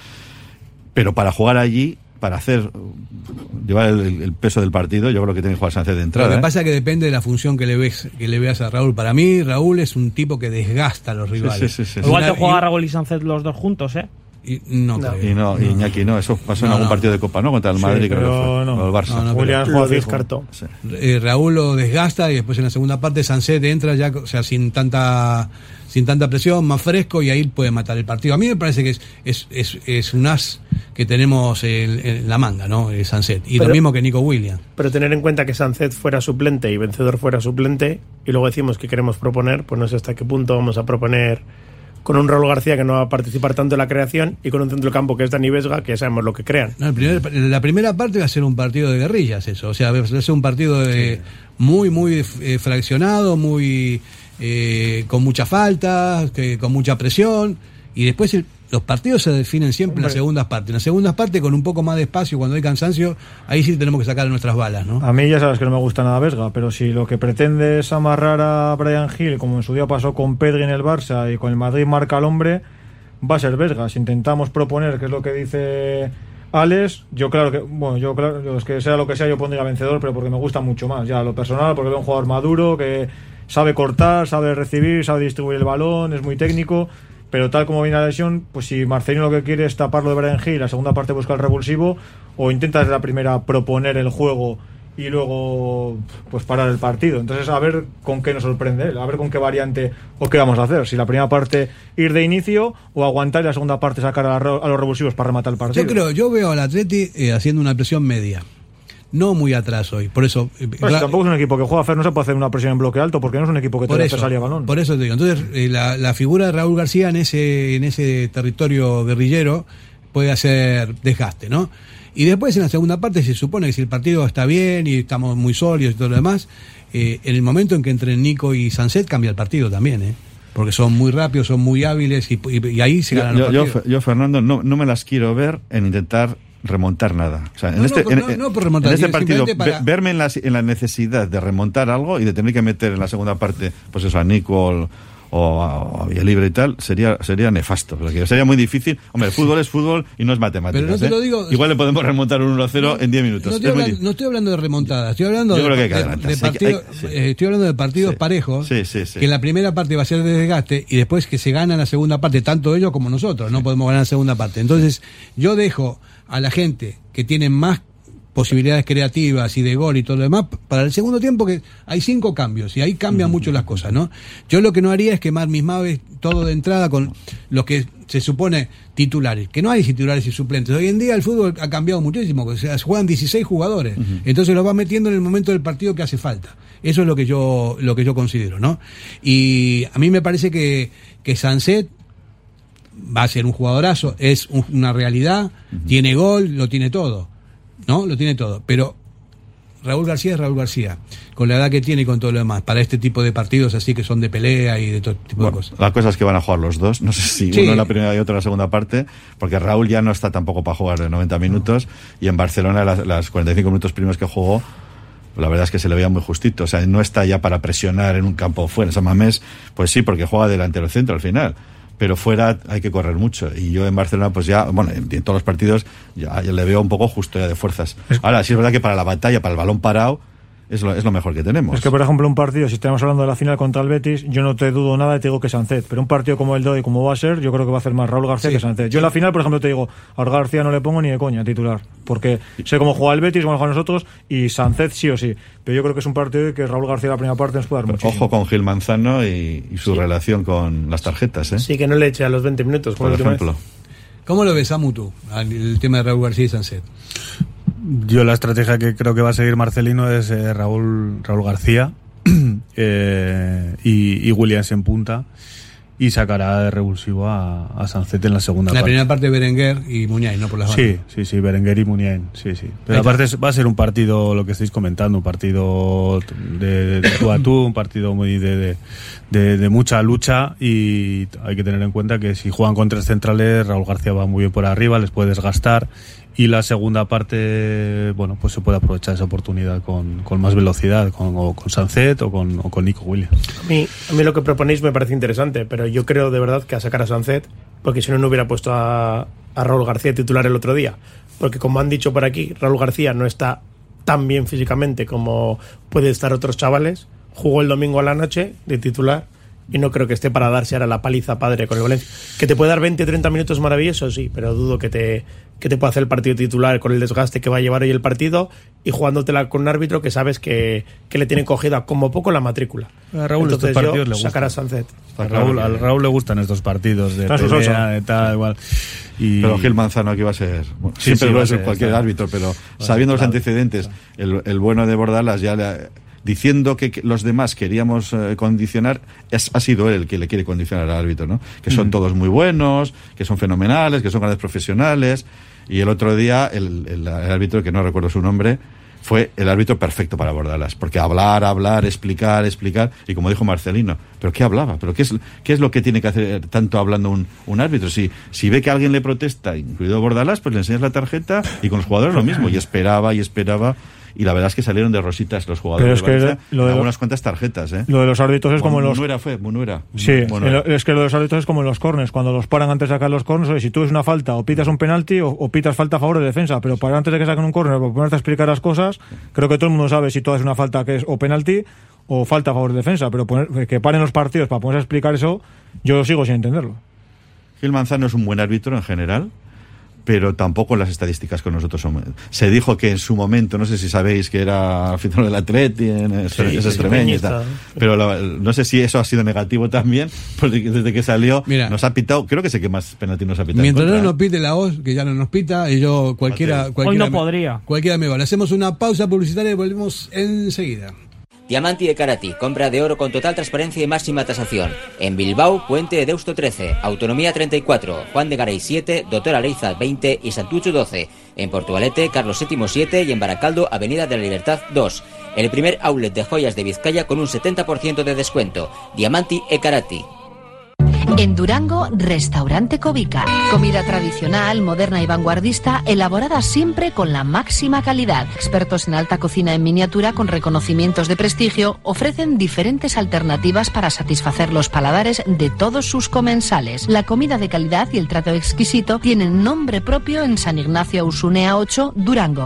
Pero para jugar allí, para hacer llevar el, el peso del partido, yo creo que tiene que jugar Sánchez de entrada. Lo que ¿eh? pasa es que depende de la función que le ves que le veas a Raúl. Para mí, Raúl es un tipo que desgasta a los rivales. sí, sí, sí. Igual Una- te juega Raúl y Sánchez los dos juntos, ¿eh? y- no, No. creo. Y no, y Iñaki no, eso pasó en No, algún no. partido de Copa, ¿no? Contra el Sí, Madrid, creo que pero fue. no. O el Barça. No, no, Williams Lo juega fijo. descartó. Sí. Eh, Raúl lo desgasta y después en la segunda parte Sancet entra ya, o sea, sin tanta sin tanta presión, más fresco, y ahí puede matar el partido. A mí me parece que es es, es, es un as que tenemos en, en la manga, ¿no? Eh, Sancet. Y Pero- lo mismo que Nico Williams. Pero tener en cuenta que Sancet fuera suplente y Vencedor fuera suplente, y luego decimos que queremos proponer, pues no sé hasta qué punto vamos a proponer con un Raúl García que no va a participar tanto en la creación y con un centrocampo que es Dani Vesga, que ya sabemos lo que crean. No, el primer- la primera parte va a ser un partido de guerrillas, eso. O sea, va a ser un partido de, muy, muy eh, fraccionado, muy eh, con muchas faltas, que, con mucha presión. Y después el- los partidos se definen siempre en las segundas partes. En las segundas partes, con un poco más de espacio, cuando hay cansancio, ahí sí tenemos que sacar nuestras balas, ¿no? A mí ya sabes que no me gusta nada Vesga, pero si lo que pretende es amarrar a Brian Hill, como en su día pasó con Pedri en el Barça y con el Madrid marca al hombre, va a ser Vesga. Si intentamos proponer, que es lo que dice Alex, yo claro que, bueno, yo claro, yo es que sea lo que sea, yo pondría Vencedor, pero porque me gusta mucho más, ya lo personal, porque veo un jugador maduro, que sabe cortar, sabe recibir, sabe distribuir el balón, es muy técnico. Pero tal como viene la lesión, pues si Marcelino lo que quiere es taparlo de Brian Hill, la segunda parte busca el revulsivo, o intenta desde la primera proponer el juego y luego pues parar el partido. Entonces a ver con qué nos sorprende él, a ver con qué variante o qué vamos a hacer. Si la primera parte ir de inicio o aguantar y la segunda parte sacar a, la- a los revulsivos para rematar el partido. Yo creo, yo veo al Atleti eh, haciendo una presión media. No muy atrás hoy. Por eso. eh, Pues Ra- tampoco es un equipo que juega, Fer, no se puede hacer una presión en bloque alto porque no es un equipo que te por da eso, salida de balón. por eso te digo. Entonces, eh, la, la figura de Raúl García en ese, en ese territorio guerrillero puede hacer desgaste, ¿no? Y después en la segunda parte se supone que si el partido está bien y estamos muy sólidos y todo lo demás, eh, en el momento en que entren Nico y Sancet cambia el partido también, ¿eh? Porque son muy rápidos, son muy hábiles y, y- y ahí se ganan Yo, los yo, partidos. yo, Fernando, no, no me las quiero ver en intentar remontar nada. O sea, en No, no, este, por- en, no, no por remontar, en este sino partido, simplemente para- ve- verme en la, en la necesidad de remontar algo y de tener que meter en la segunda parte, pues eso, a Nico o, o a, o a Villalibre y tal, sería sería nefasto. Porque sería muy difícil. Hombre, el fútbol es fútbol y no es matemáticas. Pero no te ¿eh? lo digo- Igual le podemos remontar un uno a cero en diez minutos. No estoy, Es muy hablando, difícil. no estoy hablando de remontada, estoy hablando Yo de, creo que hay que de- adelantar. de Sí, hay que- partido- hay- sí. eh, estoy hablando de partidos Sí. parejos, Sí, sí, sí. que en la primera parte va a ser de desgaste y después que se gana en la segunda parte, tanto ellos como nosotros, no podemos ganar en la segunda parte. Entonces, yo dejo a la gente que tiene más posibilidades creativas y de gol y todo lo demás para el segundo tiempo, que hay cinco cambios y ahí cambian mucho las cosas, ¿no? Yo lo que no haría es quemar mis maves todo de entrada con los que se supone titulares, que no hay titulares y suplentes. Hoy en día el fútbol ha cambiado muchísimo, o sea, juegan dieciséis jugadores, entonces los va metiendo en el momento del partido que hace falta. Eso es lo que yo lo que yo considero, ¿no? Y a mí me parece que que Sancet va a ser un jugadorazo, es un- una realidad, tiene gol, lo tiene todo, ¿no? Lo tiene todo, pero Raúl García es Raúl García, con la edad que tiene y con todo lo demás, para este tipo de partidos así que son de pelea y de todo tipo Bueno, de cosas. la cosa es que van a jugar los dos, no sé si Sí. uno en la primera y otro en la segunda parte, porque Raúl ya no está tampoco para jugar de noventa minutos, y en Barcelona las, las cuarenta y cinco minutos primeros que jugó, la verdad es que se le veía muy justito, o sea, no está ya para presionar en un campo fuera. San Mamés, pues sí, porque juega delantero centro al final, pero fuera hay que correr mucho, y yo en Barcelona pues ya, bueno, en, en todos los partidos ya, ya le veo un poco justo ya de fuerzas. Ahora, sí es verdad que para la batalla, para el balón parado, es lo, es lo mejor que tenemos. Es que, por ejemplo, un partido, si estamos hablando de la final contra el Betis, yo no te dudo nada y te digo que Sancet, pero un partido como el de hoy, como va a ser, yo creo que va a hacer más Raúl García sí. que Sancet. Yo en la final, por ejemplo, te digo, a García no le pongo ni de coña titular, porque sé cómo juega el Betis, cómo juega nosotros, y Sancet sí o sí. Pero yo creo que es un partido que Raúl García la primera parte nos puede dar mucho. Ojo con Gil Manzano y, y su sí. relación con las tarjetas, ¿eh? Sí, que no le eche a los veinte minutos, por ejemplo. ¿Cómo lo ves, Samu, tú, el tema de Raúl García y Sancet? Yo la estrategia que creo que va a seguir Marcelino es eh, Raúl Raúl García eh, y, y Williams en punta, y sacará de revulsivo a, a Sancet en la segunda la parte. La primera parte Berenguer y Muniain, ¿no? Por las sí, sí, sí, Berenguer y Muniain, sí, sí. Pero aparte va a ser un partido, lo que estáis comentando, un partido de, de tú a tú, un partido muy de, de, de, de mucha lucha, y hay que tener en cuenta que si juegan con tres centrales, Raúl García va muy bien por arriba, les puede desgastar, y la segunda parte, bueno, pues se puede aprovechar esa oportunidad con, con más velocidad, con, o con Sancet o con, o con Nico Williams. A mí, a mí lo que proponéis me parece interesante, pero yo creo de verdad que a sacar a Sancet, porque si no, no hubiera puesto a, a Raúl García titular el otro día, porque como han dicho por aquí, Raúl García no está tan bien físicamente como puede estar otros chavales, jugó el domingo a la noche de titular, y no creo que esté para darse ahora la paliza padre con el Valencia. Que te puede dar veinte o treinta minutos maravillosos, sí, pero dudo que te, que te pueda hacer el partido titular con el desgaste que va a llevar hoy el partido y jugándotela con un árbitro que sabes que, que le tiene cogida como poco la matrícula. A Raúl Entonces, estos partidos yo le sacar a gustan. Sancet. A Raúl, a Raúl le gustan estos partidos de pelea, de tal, igual. Y... Pero Gil Manzano aquí va a ser, bueno, sí, siempre sí, lo va es a ser, cualquier está. árbitro, pero Bueno, sabiendo claro, los antecedentes, el, el bueno de Bordalas ya le ha, diciendo que, que los demás queríamos eh, condicionar, es, ha sido él el que le quiere condicionar al árbitro, ¿no? Que son mm. todos muy buenos, que son fenomenales, que son grandes profesionales, y el otro día el, el, el árbitro, que no recuerdo su nombre, fue el árbitro perfecto para Bordalas, porque hablar, hablar, explicar, explicar, y como dijo Marcelino, ¿pero qué hablaba? ¿Pero qué es, qué es lo que tiene que hacer tanto hablando un, un árbitro? Si, si ve que alguien le protesta, incluido Bordalas, pues le enseñas la tarjeta, y con los jugadores lo mismo, y esperaba y esperaba, y la verdad es que salieron de rositas los jugadores. Pero es de que Valencia, lo de algunas lo, cuantas tarjetas, ¿eh? Lo de los árbitros es como en los... Munuera fue, Munuera. Sí, Bueno, es que lo de los árbitros es como en los corners, cuando los paran antes de sacar los corners, si tú ves una falta o pitas un penalti o, o pitas falta a favor de defensa, pero para antes de que saquen un corner, por ponerte a explicar las cosas, creo que todo el mundo sabe si todo es una falta que es o penalti o falta a favor de defensa, pero poner, que paren los partidos para ponerse a explicar eso, yo sigo sin entenderlo. Gil Manzano es un buen árbitro en general, pero tampoco las estadísticas con nosotros son. Se dijo que en su momento, no sé si sabéis que era aficionado del Atleti, es, sí, es extremeño y tal, pero lo, no sé si eso ha sido negativo también, porque desde que salió Mira, nos ha pitado, creo que sé que más penalti nos ha pitado. Mientras no nos pite la voz, que ya no nos pita, y yo cualquiera, cualquiera hoy no me, podría. Cualquiera me vale. Hacemos una pausa publicitaria y volvemos enseguida. Diamanti e Karati, compra de oro con total transparencia y máxima tasación. En Bilbao, Puente de Deusto trece, Autonomía treinta y cuatro, Juan de Garay siete, Doctor Aleiza veinte y Santucho doce. En Portugalete, Carlos séptimo siete y en Baracaldo, Avenida de la Libertad dos. El primer outlet de joyas de Vizcaya con un setenta por ciento de descuento. Diamanti e Karati. En Durango, Restaurante Covica. Comida tradicional, moderna y vanguardista, elaborada siempre con la máxima calidad. Expertos en alta cocina en miniatura con reconocimientos de prestigio ofrecen diferentes alternativas para satisfacer los paladares de todos sus comensales. La comida de calidad y el trato exquisito tienen nombre propio en San Ignacio Usunea ocho, Durango.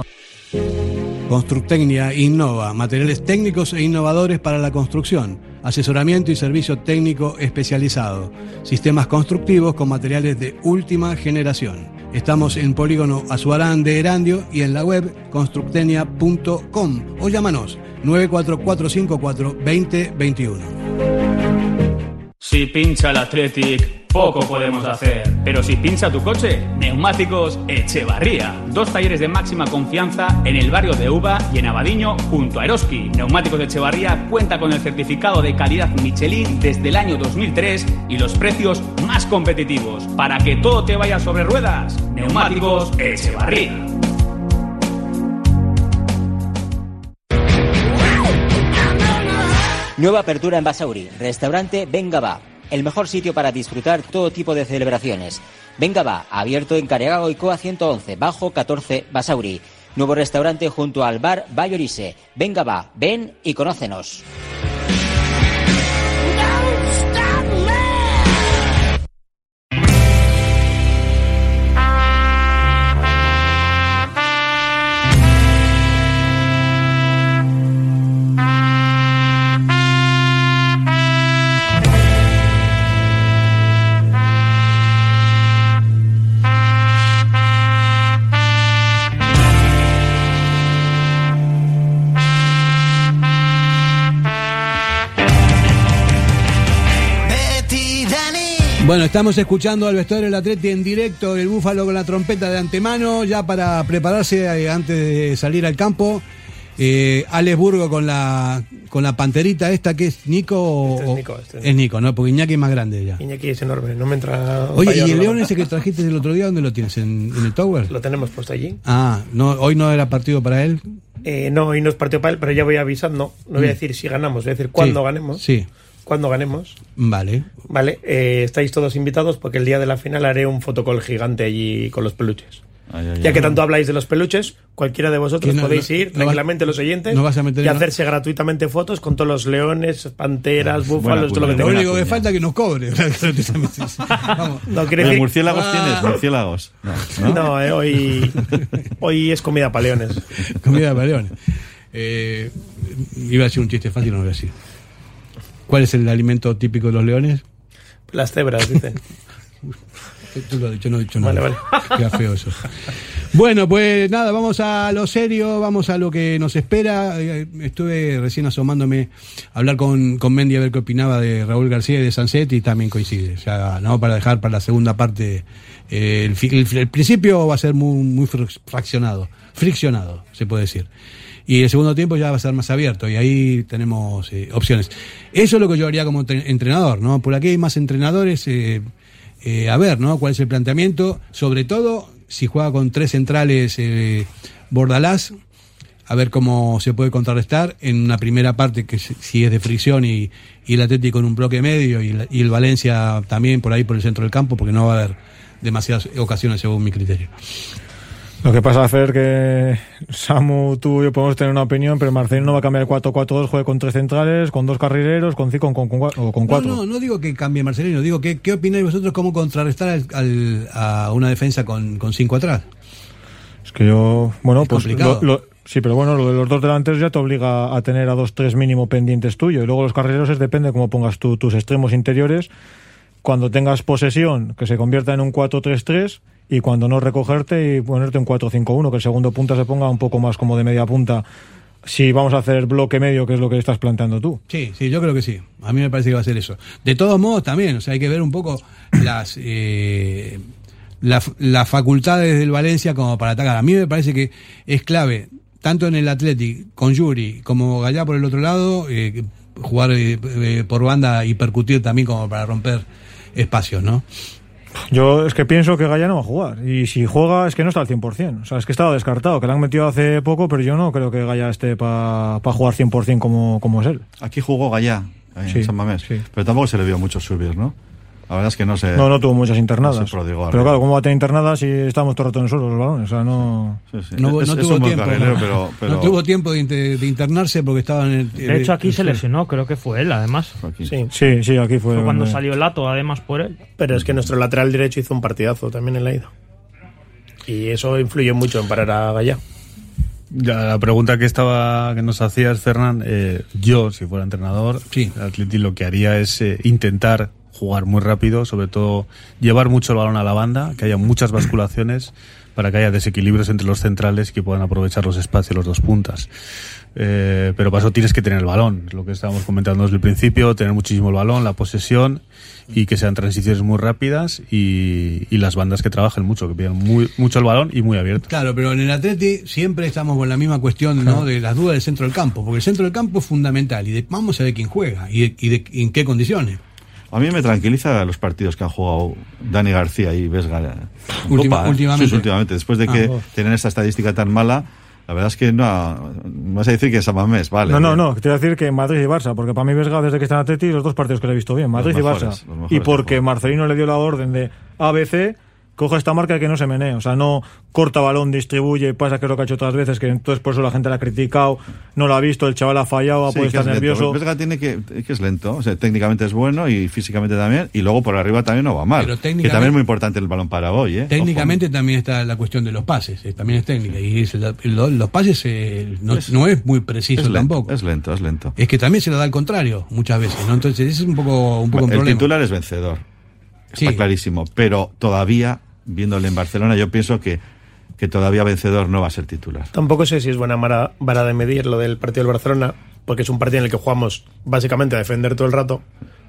Constructecnia innova, materiales técnicos e innovadores para la construcción, asesoramiento y servicio técnico especializado, sistemas constructivos con materiales de última generación. Estamos en Polígono Azuarán de Erandio y en la web constructecnia punto com o llámanos nueve cuatro cuatro cinco cuatro veinte veintiuno. Si pincha el Athletic, poco podemos hacer. Pero si pincha tu coche, Neumáticos Echevarría. Dos talleres de máxima confianza en el barrio de Uva y en Abadiño junto a Eroski. Neumáticos Echevarría cuenta con el certificado de calidad Michelin desde el año dos mil tres y los precios más competitivos. Para que todo te vaya sobre ruedas, Neumáticos Echevarría. Nueva apertura en Basauri, restaurante Venga Va, el mejor sitio para disfrutar todo tipo de celebraciones. Venga Va, abierto en Careaga Goicoa ciento once, bajo catorce, Basauri. Nuevo restaurante junto al bar Bayorise. Venga Va, ven y conócenos. Bueno, estamos escuchando al vestuario del Atleti en directo, el Búfalo con la trompeta de antemano, ya para prepararse eh, antes de salir al campo. Eh, Alex Burgo con la con la panterita esta, que es Nico o, Este es Nico, este es es Nico, ¿no? Porque Iñaki es más grande ya. Iñaki es enorme, no me entra... Oye, ¿y el la león boca. ese que trajiste el otro día, dónde lo tienes? ¿En, en el Tower? Lo tenemos puesto allí. Ah, no, hoy no era partido para él. Eh, no, hoy no es partido para él, pero ya voy avisando. No voy a Mm. decir si ganamos, voy a decir cuándo Sí, ganemos. Sí, Cuándo ganemos. vale. Vale, eh, estáis todos invitados porque el día de la final haré un fotocall gigante allí con los peluches. Ay, ay, Ya ay. que tanto habláis de los peluches, cualquiera de vosotros Que no- podéis no- ir no tranquilamente, vas- los oyentes, no vas a meter y en- hacerse gratuitamente fotos con todos los leones, panteras, búfalos, todo lo que Lo tengáis. único que falta es que nos cobre. Vamos. No, quiere Oye, decir- ¿murciélagos Ah. tienes? ¿Murciélagos? No, ¿no? No, eh, hoy, hoy es comida para leones. Comida de paleones. Eh, iba a decir un chiste fácil, no lo voy a decir. ¿Cuál es el alimento típico de los leones? Las cebras, dice. Tú lo has dicho, no he dicho nada. Vale, vale. Queda feo eso. Bueno, pues nada, vamos a lo serio, vamos a lo que nos espera. Eh, Estuve recién asomándome a hablar con, con Mendy a ver qué opinaba de Raúl García y de Sanset, y también coincide. O sea, no, para dejar para la segunda parte. eh, el, fi- el, el principio va a ser muy, muy fr- fraccionado, friccionado, se puede decir. Y el segundo tiempo ya va a ser más abierto, y ahí tenemos eh, opciones. Eso es lo que yo haría como tre- entrenador, ¿no? Por aquí hay más entrenadores. Eh, eh, a ver, ¿no? ¿Cuál es el planteamiento? Sobre todo, si juega con tres centrales eh, Bordalás, a ver cómo se puede contrarrestar en una primera parte que si si es de fricción y, y el Atlético en un bloque medio y, la- y el Valencia también por ahí por el centro del campo, porque no va a haber demasiadas ocasiones según mi criterio. Lo que pasa, Fer, que Samu, tú y yo podemos tener una opinión, pero Marcelino no va a cambiar el cuatro cuatro dos, juegue con tres centrales, con dos carrileros, con cinco con, con, o con cuatro. No, no, no digo que cambie Marcelino, digo que ¿qué opináis vosotros cómo contrarrestar al, al- a una defensa con, con cinco atrás? Es que yo, bueno, Es pues complicado. lo- lo- sí, pero bueno, lo de los dos delanteros ya te obliga a tener a dos, tres mínimo pendientes tuyos. Y luego los carrileros es depende de cómo pongas tú tus extremos interiores. Cuando tengas posesión, que se convierta en un cuatro tres tres, y cuando no, recogerte y ponerte un cuatro cinco uno, que el segundo punta se ponga un poco más como de media punta, si vamos a hacer bloque medio, que es lo que estás planteando tú. Sí, sí, yo creo que sí. A mí me parece que va a ser eso. De todos modos, también, o sea, hay que ver un poco las eh, la- las facultades del Valencia como para atacar. A mí me parece que es clave, tanto en el Athletic con Yuri como Gallá por el otro lado, eh, jugar eh, eh, por banda y percutir también como para romper espacios, ¿no? Yo es que pienso que Gaya no va a jugar. Y si juega es que no está al cien por ciento. O sea, es que estaba descartado, que le han metido hace poco, pero yo no creo que Gaya esté para pa jugar cien por ciento como, como es él. Aquí jugó Gallá, en Sí, San Mamés, sí. pero tampoco se le vio mucho subir, ¿no? La verdad es que no se... No, no tuvo muchas internadas. no se prodigó Pero arriba. claro, ¿cómo va a tener internadas si estamos todo el rato en el suelo los balones? O sea, no... Sí, sí. No, Es- no es tuvo un buen tiempo. carrilero, no. pero- pero- No tuvo tiempo de, inter- de internarse porque estaba en el. De hecho, aquí el se suelo. lesionó, creo que fue él, además. Aquí. Sí. Sí, sí, aquí fue... Fue cuando donde- salió Lato, además, por él. Pero es que nuestro lateral derecho hizo un partidazo también en la ida. Y eso influye mucho en parar a Gallá. Ya, la pregunta que estaba que nos hacías, Fernán, eh, yo, si fuera entrenador, Sí. el Atleti lo que haría es eh, intentar jugar muy rápido, sobre todo llevar mucho el balón a la banda, que haya muchas basculaciones para que haya desequilibrios entre los centrales y que puedan aprovechar los espacios los dos puntas. Eh, pero para eso tienes que tener el balón, es lo que estábamos comentando desde el principio, tener muchísimo el balón, la posesión y que sean transiciones muy rápidas y, y las bandas que trabajen mucho, que pidan muy, mucho el balón y muy abierto. Claro, pero en el Atleti siempre estamos con la misma cuestión, ¿no? De las dudas del centro del campo, porque el centro del campo es fundamental y de- vamos a ver quién juega y, de- y de- y en qué condiciones. A mí me tranquiliza los partidos que han jugado Dani García y Vesga. Última- Copa, ¿eh? últimamente. Sí, sí, últimamente. Después de Ah, que vos. tienen esta estadística tan mala, la verdad es que no, no vas a decir que es Samamés, vale. No, no, bien. no, te voy a decir que Madrid y Barça, porque para mí Vesga desde que está en Atleti los dos partidos que le he visto bien, Madrid Los y mejores, Barça. los mejores Y que porque juegan. Marcelino le dio la orden de A B C, coge esta marca que no se menee, o sea, no corta balón, distribuye, pasa que es lo que ha hecho otras veces, que entonces por eso la gente la ha criticado, no lo ha visto, el chaval ha fallado, Sí, puede que estar es lento. nervioso. Vesga tiene que, que es lento, o sea, técnicamente es bueno y físicamente también, y luego por arriba también no va mal. Pero Que técnicamente- también es muy importante el balón para hoy, ¿eh? Técnicamente también está la cuestión de los pases, eh, también es técnica. Y es la- lo- los pases eh, no, Es- no es muy Ojo. preciso Es lento, tampoco. es lento, es lento. Es que también se lo da al contrario muchas veces, ¿no? Entonces ese es un poco un poco un el problema. titular es vencedor, está Sí. clarísimo, pero todavía, viéndole en Barcelona, yo pienso que, que todavía vencedor no va a ser titular. Tampoco sé si es buena mara- vara de medir lo del partido del Barcelona, porque es un partido en el que jugamos básicamente a defender todo el rato.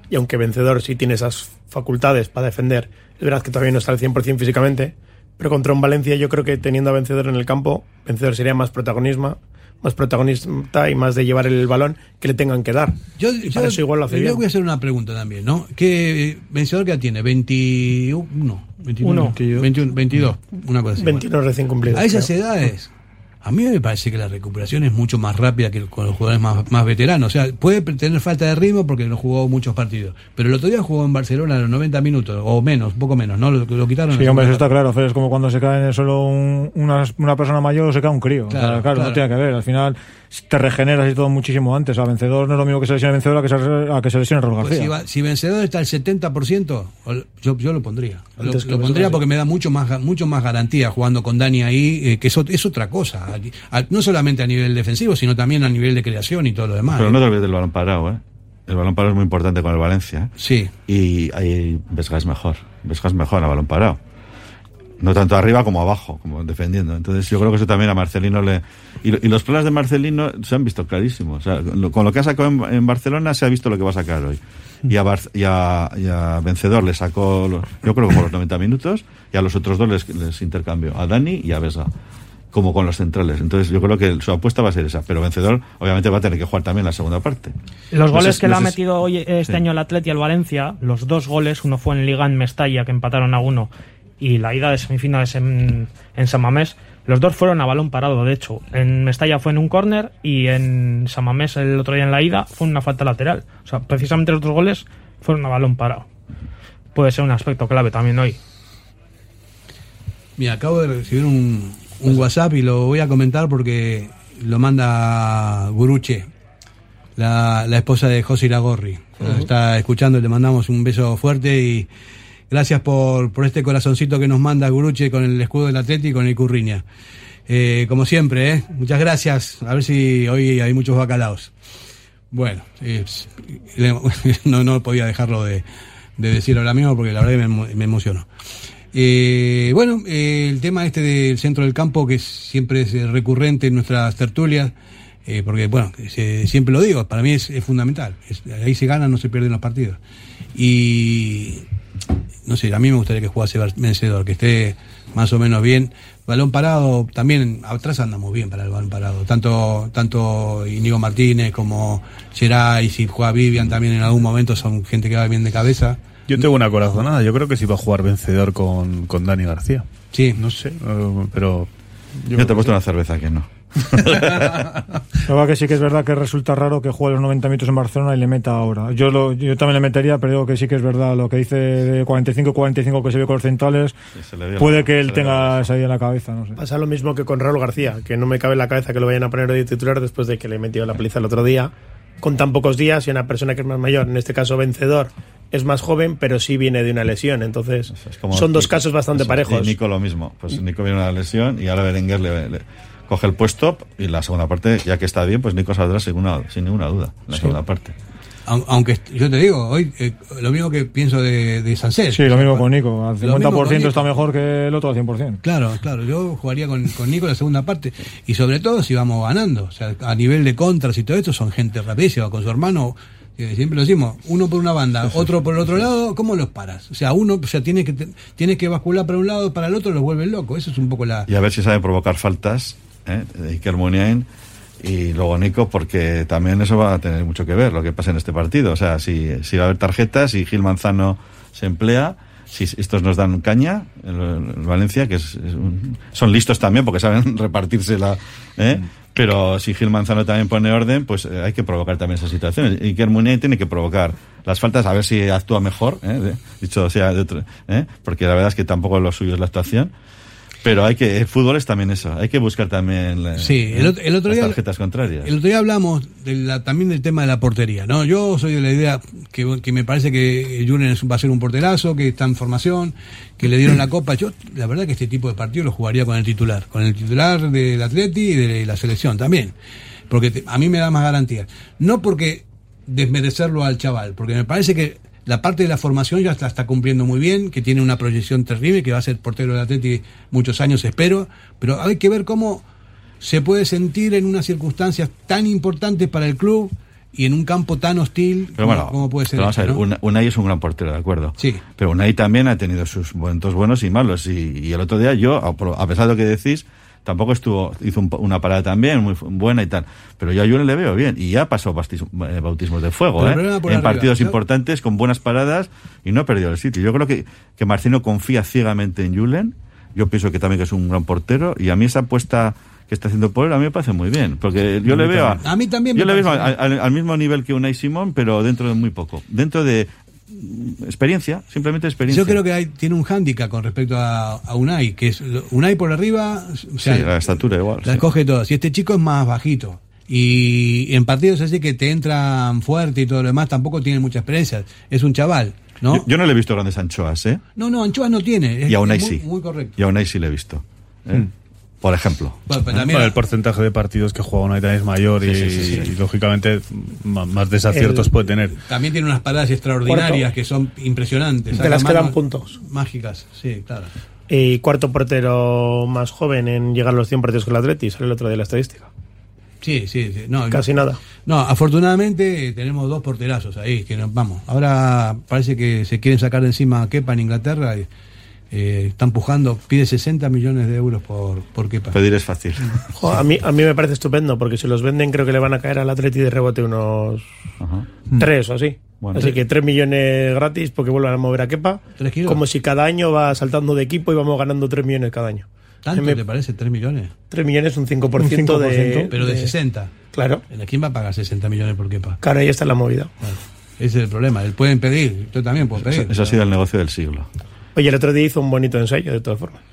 y aunque Vencedor sí tiene esas facultades para defender, es verdad que todavía no está al cien por ciento físicamente, pero contra un Valencia yo creo que teniendo a Vencedor en el campo, Vencedor sería más protagonismo, más protagonista y más de llevar el balón que le tengan que dar. Yo, y yo, para eso igual lo hace yo bien. voy a hacer una pregunta también, ¿no? ¿Qué Vencedor que tiene? veintiuno, veintiuno, veintiuno, veintidós, una cosa así. veintiuno recién cumplidos. A esas creo. edades, a mí me parece que la recuperación es mucho más rápida que con los jugadores más, más veteranos. O sea, puede tener falta de ritmo porque no jugó muchos partidos. Pero el otro día jugó en Barcelona a los noventa minutos, o menos, un poco menos, ¿no? Lo, lo quitaron. Sí, hombre, eso está claro. Es como cuando se cae en el suelo un, una, una persona mayor o se cae un crío. Claro, O sea, claro, claro. no tiene que ver. Al final te regeneras y todo muchísimo antes. A Vencedor no es lo mismo que se lesione Vencedor a que se, a que se lesione Raúl Pues García. si, va- si Vencedor está al setenta por ciento, yo, yo lo pondría. Lo, Antes que lo Vencedor, pondría sí. porque me da mucho más mucho más garantía jugando con Dani ahí, eh, que es, ot- es otra cosa. A- no solamente a nivel defensivo, sino también a nivel de creación y todo lo demás. Pero ¿eh? no te olvides del balón parado, ¿eh? El balón parado es muy importante con el Valencia, ¿eh? Sí. Y ahí Vesga es mejor. Vesga es mejor a balón parado. No tanto arriba como abajo, como defendiendo. Entonces yo creo que eso también a Marcelino le... Y, y los planes de Marcelino se han visto clarísimos. O sea, lo- con lo que ha sacado en, en Barcelona se ha visto lo que va a sacar hoy. Y a, Bar- y a, y a Vencedor le sacó, los- yo creo que por los noventa minutos, y a los otros dos les, les intercambió, a Dani y a Vesga, como con los centrales. Entonces yo creo que su apuesta va a ser esa. Pero Vencedor obviamente va a tener que jugar también la segunda parte. Los No goles sé- que no le ha sé si- metido hoy este sí. año el Atleti y el Valencia, los dos goles, uno fue en Liga en Mestalla, que empataron a uno, y la ida de semifinales en, en San Mamés, los dos fueron a balón parado, de hecho. En Mestalla fue en un córner y en San Mamés el otro día en la ida fue una falta lateral. O sea, precisamente los dos goles fueron a balón parado. Puede ser un aspecto clave también hoy. Mira, acabo de recibir un, un WhatsApp y lo voy a comentar porque lo manda Guruche, la, la esposa de José Iragorri. Uh-huh. Está escuchando, le mandamos un beso fuerte y gracias por, por este corazoncito que nos manda Guruche con el escudo del Atleti y con el Curriña. Eh, como siempre, ¿eh? Muchas gracias. A ver si hoy hay muchos bacalaos. Bueno, eh, no, no podía dejarlo de, de decir ahora mismo porque la verdad que me, me emocionó. Eh, bueno, eh, el tema este del centro del campo, que siempre es recurrente en nuestras tertulias, eh, porque, bueno, se, siempre lo digo, para mí es, es fundamental. Es, ahí se gana, no se pierden los partidos. Y, no sé, a mí me gustaría que jugase Vencedor, que esté más o menos bien. Balón parado, también atrás andamos bien para el balón parado. Tanto tanto Íñigo Martínez como Geray, si juega Vivian también en algún momento, son gente que va bien de cabeza. Yo tengo una corazonada, yo creo que sí va a jugar Vencedor con, con Dani García. Sí. No sé, uh, pero... Yo, yo te he puesto una cerveza que no. La verdad que sí que es verdad que resulta raro que juegue los noventa minutos en Barcelona y le meta ahora. Yo lo, yo también le metería, pero digo que sí que es verdad lo que dice de cuarenta y cinco cuarenta y cinco que se ve con los centrales. Sí, puede que él tenga esa idea en la cabeza, no sé. Pasa lo mismo que con Raúl García, que no me cabe en la cabeza que lo vayan a poner de titular después de que le metió la paliza el otro día, con tan pocos días, y una persona que es más mayor, en este caso Vencedor, es más joven, pero sí viene de una lesión. Entonces, es como son dos Nico, casos bastante eso, parejos. Y Nico lo mismo. Pues Nico viene de una lesión y ahora Berenguer le, le coge el puesto y la segunda parte, ya que está bien, pues Nico saldrá sin, una, sin ninguna duda en la sí. segunda parte. Aunque yo te digo, hoy eh, lo mismo que pienso de, de Sancet. Sí, lo mismo con Nico. Al cincuenta por ciento está mejor que el otro al cien por ciento. Claro, claro. Yo jugaría con, con Nico en la segunda parte. Y sobre todo si vamos ganando. O sea, a nivel de contras y todo esto, son gente rapidísima. Con su hermano, eh, siempre lo decimos, uno por una banda, otro por el otro lado, ¿cómo los paras? O sea, uno o sea, tiene que tiene que bascular para un lado, para el otro, los vuelve loco. Eso es un poco la... Y a ver si sabe provocar faltas, ¿eh? Iker Muniain. Y luego Nico, porque también eso va a tener mucho que ver lo que pasa en este partido. O sea, si, si va a haber tarjetas, si Gil Manzano se emplea, si estos nos dan caña, el, el Valencia, que es, es un, son listos también porque saben repartírsela, ¿eh? Pero si Gil Manzano también pone orden, pues eh, hay que provocar también esas situaciones. Y Iker Muniain tiene que provocar las faltas, a ver si actúa mejor, ¿eh? De, dicho sea de otro, ¿eh? Porque la verdad es que tampoco lo suyo es la actuación. Pero hay que, el fútbol es también eso, hay que buscar también la, sí, el, el otro las día, tarjetas contrarias. El otro día hablamos de la, también del tema de la portería, ¿no? Yo soy de la idea que, que me parece que Julen va a ser un porterazo, que está en formación, que le dieron la copa. Yo, la verdad que este tipo de partido lo jugaría con el titular, con el titular del Atleti y de la selección también, porque te, a mí me da más garantía. No porque desmerecerlo al chaval, porque me parece que la parte de la formación ya está, está cumpliendo muy bien, que tiene una proyección terrible, que va a ser portero del Atleti muchos años, espero, pero hay que ver cómo se puede sentir en unas circunstancias tan importantes para el club, y en un campo tan hostil, pero bueno, ¿cómo puede ser? Vamos esto, a ver, ¿no? Una- Unai es un gran portero, de acuerdo. Sí. Pero Unai también ha tenido sus momentos buenos y malos. Y, y el otro día yo, a a pesar de lo que decís, tampoco estuvo, hizo un- una parada también muy fu- buena y tal. Pero yo a Julen le veo bien. Y ya pasó bastis- eh, bautismos de fuego, Pero el ¿eh? problema por En arriba, partidos ¿no? importantes, con buenas paradas, y no ha perdido el sitio. Yo creo que, que Marcino confía ciegamente en Julen. Yo pienso que también que es un gran portero. Y a mí esa apuesta que está haciendo por él, a mí me parece muy bien. Porque yo A le mí veo a, también. A mí también me yo le veo parece a- al, al mismo nivel que Unai Simón, pero dentro de muy poco. Dentro de mm, experiencia, simplemente experiencia. Yo creo que hay, tiene un hándicap con respecto a, a Unai, que es Unai por arriba, o sea, Sí, la estatura igual. la sí. coge todas. Y este chico es más bajito. Y en partidos así que te entran fuerte y todo lo demás, tampoco tiene mucha experiencia. Es un chaval, ¿no? Yo, yo no le he visto grandes anchoas, ¿eh? No, no, anchoas no tiene. Es, Y a Unai es muy, sí. muy correcto. Y a Unai sí le he visto. ¿eh? Mm. Por ejemplo. Bueno, pero ¿Eh? también- Bueno, el porcentaje de partidos que juega Unai también es mayor y, Sí, sí, sí, sí. y, lógicamente ma- más desaciertos El- puede tener. También tiene unas paradas extraordinarias Cuarto. que son impresionantes. De las Saca que dan manos puntos. Mágicas, sí, claro. Y cuarto portero más joven en llegar a los cien partidos con el Atleti, sale el otro de la estadística. Sí, sí, sí. No, Casi nada. No, afortunadamente eh, tenemos dos porterazos ahí, que nos vamos. Ahora parece que se quieren sacar de encima a Kepa en Inglaterra y eh, están pujando, pide sesenta millones de euros por, por Kepa. Pedir es fácil. Jo, a, mí, a mí me parece estupendo, porque si los venden creo que le van a caer al Atleti de rebote unos Ajá. tres o así. Bueno. Así que tres millones gratis porque vuelvan a mover a Kepa. ¿Tres kilos? Como si cada año va saltando de equipo y vamos ganando tres millones cada año. ¿Tanto Me- te parece? ¿tres millones? tres millones, un cinco por ciento, Un cinco por ciento. de... Pero de sesenta. Claro. ¿Quién va a pagar sesenta millones por Kepa? Claro, ahí está la movida. Bueno, ese es el problema. Él pueden pedir, yo también puedo pedir. Eso, eso ha sido el negocio del siglo. Oye, el otro día hizo un bonito ensayo, de todas formas.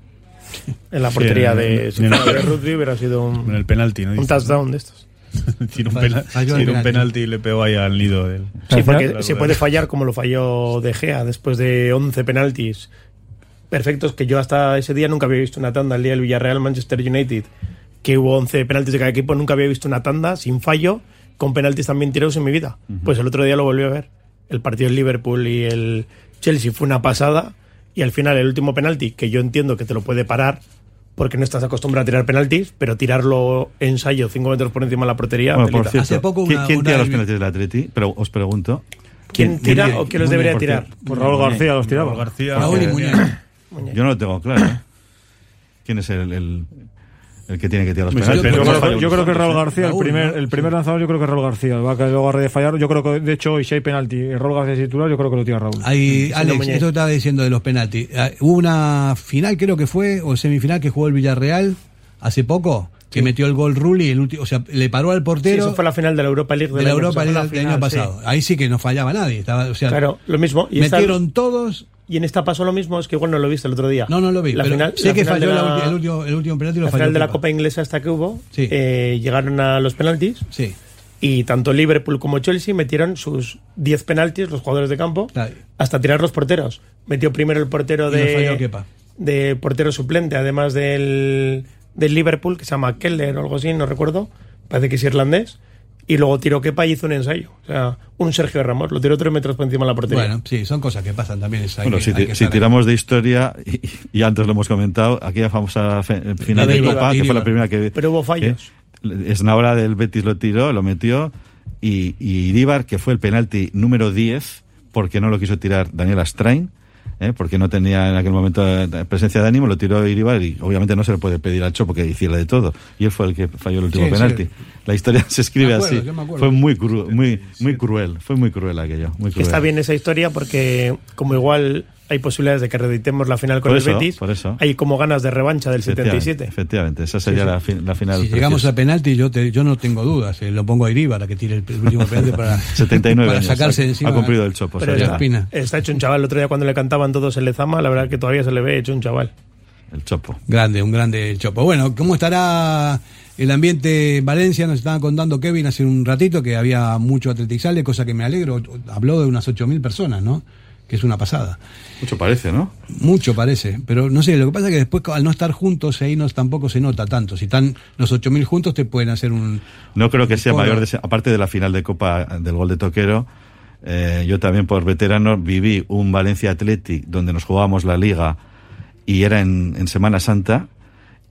En la Sí, portería en- de, en- si fuera de Rugby hubiera sido un, En el penalti, ¿no? un Dices, touchdown de estos. Tira un, Falló pena- el tira un penalti. penalti y le pegó ahí al nido del. Sí, Al porque final- se puede fallar como lo falló De Gea después de once penaltis perfectos, que yo hasta ese día nunca había visto una tanda. El día del Villarreal Manchester United, que hubo once penaltis de cada equipo, nunca había visto una tanda sin fallo con penaltis también tirados en mi vida. Pues el otro día lo volví a ver. El partido del Liverpool y el Chelsea fue una pasada, y al final el último penalti, que yo entiendo que te lo puede parar porque no estás acostumbrado a tirar penaltis, pero tirarlo ensayo cinco metros por encima de la portería. Bueno, por telita. cierto, Hace poco ¿quién, una- quién una tira los del- penaltis del Atleti? Pero os pregunto. ¿Quién tira Muy bien, o quién los muy debería bien, tirar? porque- Pues Raúl García los tiraba. Raúl García. Raúl y Porque- Muñoz. Yo no lo tengo claro. ¿eh? ¿Quién es el, el, el que tiene que tirar los Pues penaltis? yo Yo Pero creo, no yo creo que Raúl García García, el Raúl, primer, ¿no? el primer lanzador, yo creo que es Raúl García. Va a que luego de fallar. Yo creo que, de hecho, hoy si hay penalti y Raúl García es titular, yo creo que lo tira Raúl. Ahí, Sí, Alex, no, Muñoz. esto que estaba diciendo de los penaltis. Ah, Hubo una final, creo que fue, o semifinal que jugó el Villarreal hace poco, que metió el gol Rulli, el último, o sea, le paró al Sí, portero eso fue la final de la Europa League de del la año Europa pasado. League del año pasado. Ahí sí que no fallaba nadie. Estaba, o sea, Claro, lo mismo. Y esta- metieron todos. y en esta pasó lo mismo, es que igual no lo viste el otro día. No, no lo vi. La pero final, sé la que final falló de la la- ulti- el, último, el último penalti lo La falló. final de la Kepa. Copa Inglesa esta que hubo, Sí. eh, llegaron a los penaltis Sí. y tanto Liverpool como Chelsea metieron sus diez penaltis, los jugadores de campo, Claro. hasta tirar los porteros. Metió primero el portero Y lo falló de, Kepa. de portero suplente, además del, del Liverpool, que se llama Keller o algo así, no recuerdo, parece que es irlandés, y luego tiró Kepa y hizo un ensayo. O sea, un Sergio Ramos, lo tiró tres metros por encima de la portería. Bueno, sí, son cosas que pasan también. es- hay Bueno, que- si, hay ti- que si estar- tiramos de historia, y, y antes lo hemos comentado, aquella famosa fe- final de de Iribar, Copa, que fue Iribar. la primera que... Pero hubo fallos. Eh, Esnaola del Betis lo tiró, lo metió, y, y Iribar, que fue el penalti número diez, porque no lo quiso tirar Daniel Astrain, ¿eh? porque no tenía en aquel momento eh, presencia de ánimo, lo tiró Iribar, y obviamente no se le puede pedir al Chopo que hiciera de todo, y él fue el que falló el último Sí, penalti. sí. La historia se escribe Me acuerdo, así. yo me acuerdo. Fue muy, cru- muy, muy cruel, fue muy cruel aquello. Muy Que cruel. está bien esa historia porque como igual hay posibilidades de que reeditemos la final con Por el eso, Betis, por eso. hay como ganas de revancha del setenta y Efectivamente, siete. efectivamente, esa sería La, fin- la final. Si llegamos preciosa. a penalti, yo te, yo no tengo dudas. eh, lo pongo a Iribar a que tire el, el último penalti para, setenta y nueve para años, sacarse ha- de encima. ha cumplido el Chopo, Pero o sea, está, Espina. está hecho un chaval. El otro día cuando le cantaban todos el Lezama, la verdad que todavía se le ve hecho un chaval. el Chopo. Grande, un grande el Chopo. Bueno, ¿cómo estará el ambiente en Valencia? Nos estaba contando Kevin hace un ratito que había mucho atletizale, cosa que me alegro. Habló de unas ocho mil personas, ¿no? Que es una pasada. Mucho parece, ¿no? Mucho parece, pero no sé, lo que pasa es que después al no estar juntos ahí no, tampoco se nota tanto. Si están los ocho mil juntos te pueden hacer un... No creo que sea Bueno. mayor, de ese- aparte de la final de Copa del gol de Toquero, eh, yo también por veterano viví un Valencia Athletic donde nos jugábamos la Liga y era en, en Semana Santa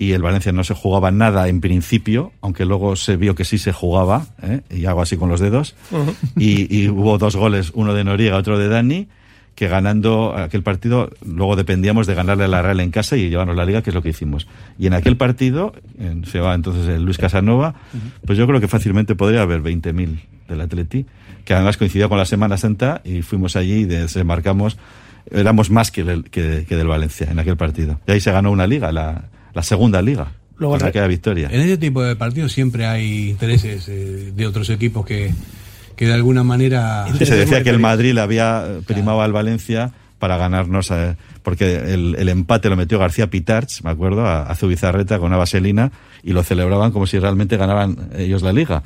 y el Valencia no se jugaba nada en principio, aunque luego se vio que sí se jugaba, ¿eh? Y hago así con los dedos, uh-huh. y, y hubo dos goles, uno de Noriega, otro de Dani, que ganando aquel partido, luego dependíamos de ganarle a la Real en casa y llevarnos la Liga, que es lo que hicimos. Y en aquel partido, en, se va entonces el Luis Casanova, uh-huh. pues yo creo que fácilmente podría haber veinte mil del Atleti, que además coincidió con la Semana Santa, y fuimos allí y desembarcamos, éramos más que del, que, que del Valencia en aquel partido. Y ahí se ganó una Liga, la... la segunda liga, luego con aquella victoria. En ese tipo de partidos siempre hay intereses eh, de otros equipos que, que de alguna manera... Sí, se decía que el Madrid le había primado claro. al Valencia para ganarnos, eh, porque el, el empate lo metió García Pitarch, me acuerdo, a, a Zubizarreta con una vaselina, y lo celebraban como si realmente ganaban ellos la liga.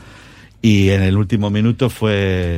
Y en el último minuto fue...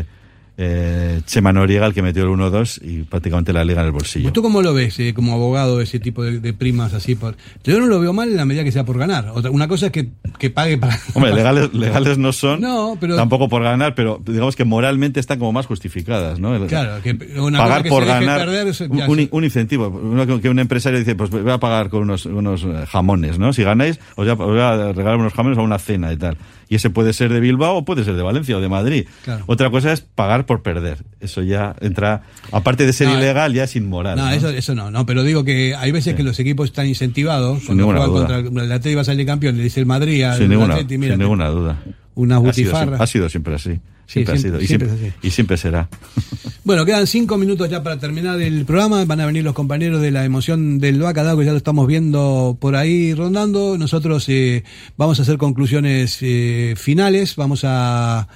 Eh, Chema Noriega el que metió el uno dos y prácticamente la liga en el bolsillo. ¿Tú cómo lo ves eh, como abogado ese tipo de, de primas así? Por... Yo no lo veo mal en la medida que sea por ganar. Otra, una cosa es que, que pague para... Hombre, legales, legales no son, no, pero... tampoco por ganar, pero digamos que moralmente están como más justificadas, ¿no? El, claro, que una pagar cosa que por se ganar perder, eso, un, un, un incentivo. Uno, que un empresario dice, pues voy a pagar con unos, unos jamones, ¿no? Si ganáis, os voy, a, os voy a regalar unos jamones a una cena y tal. Y ese puede ser de Bilbao o puede ser de Valencia o de Madrid. Claro. Otra cosa es pagar por perder. Eso ya entra, aparte de ser no, ilegal, ya es inmoral. No, ¿no? Eso, eso no, no, pero digo que hay veces sí. que los equipos están incentivados. Sin ninguna duda. Contra el Atleti va a salir campeón, le dice el Madrid al sin ninguna, Atleti, mira, sin ninguna duda. Una butifarra. Ha sido, ha sido siempre así. Siempre, sí, siempre ha sido. Y siempre, siempre, y siempre será. Bueno, quedan cinco minutos ya para terminar el programa. Van a venir los compañeros de la emoción del Bacalao, que ya lo estamos viendo por ahí rondando. Nosotros eh, vamos a hacer conclusiones eh, finales. Vamos a,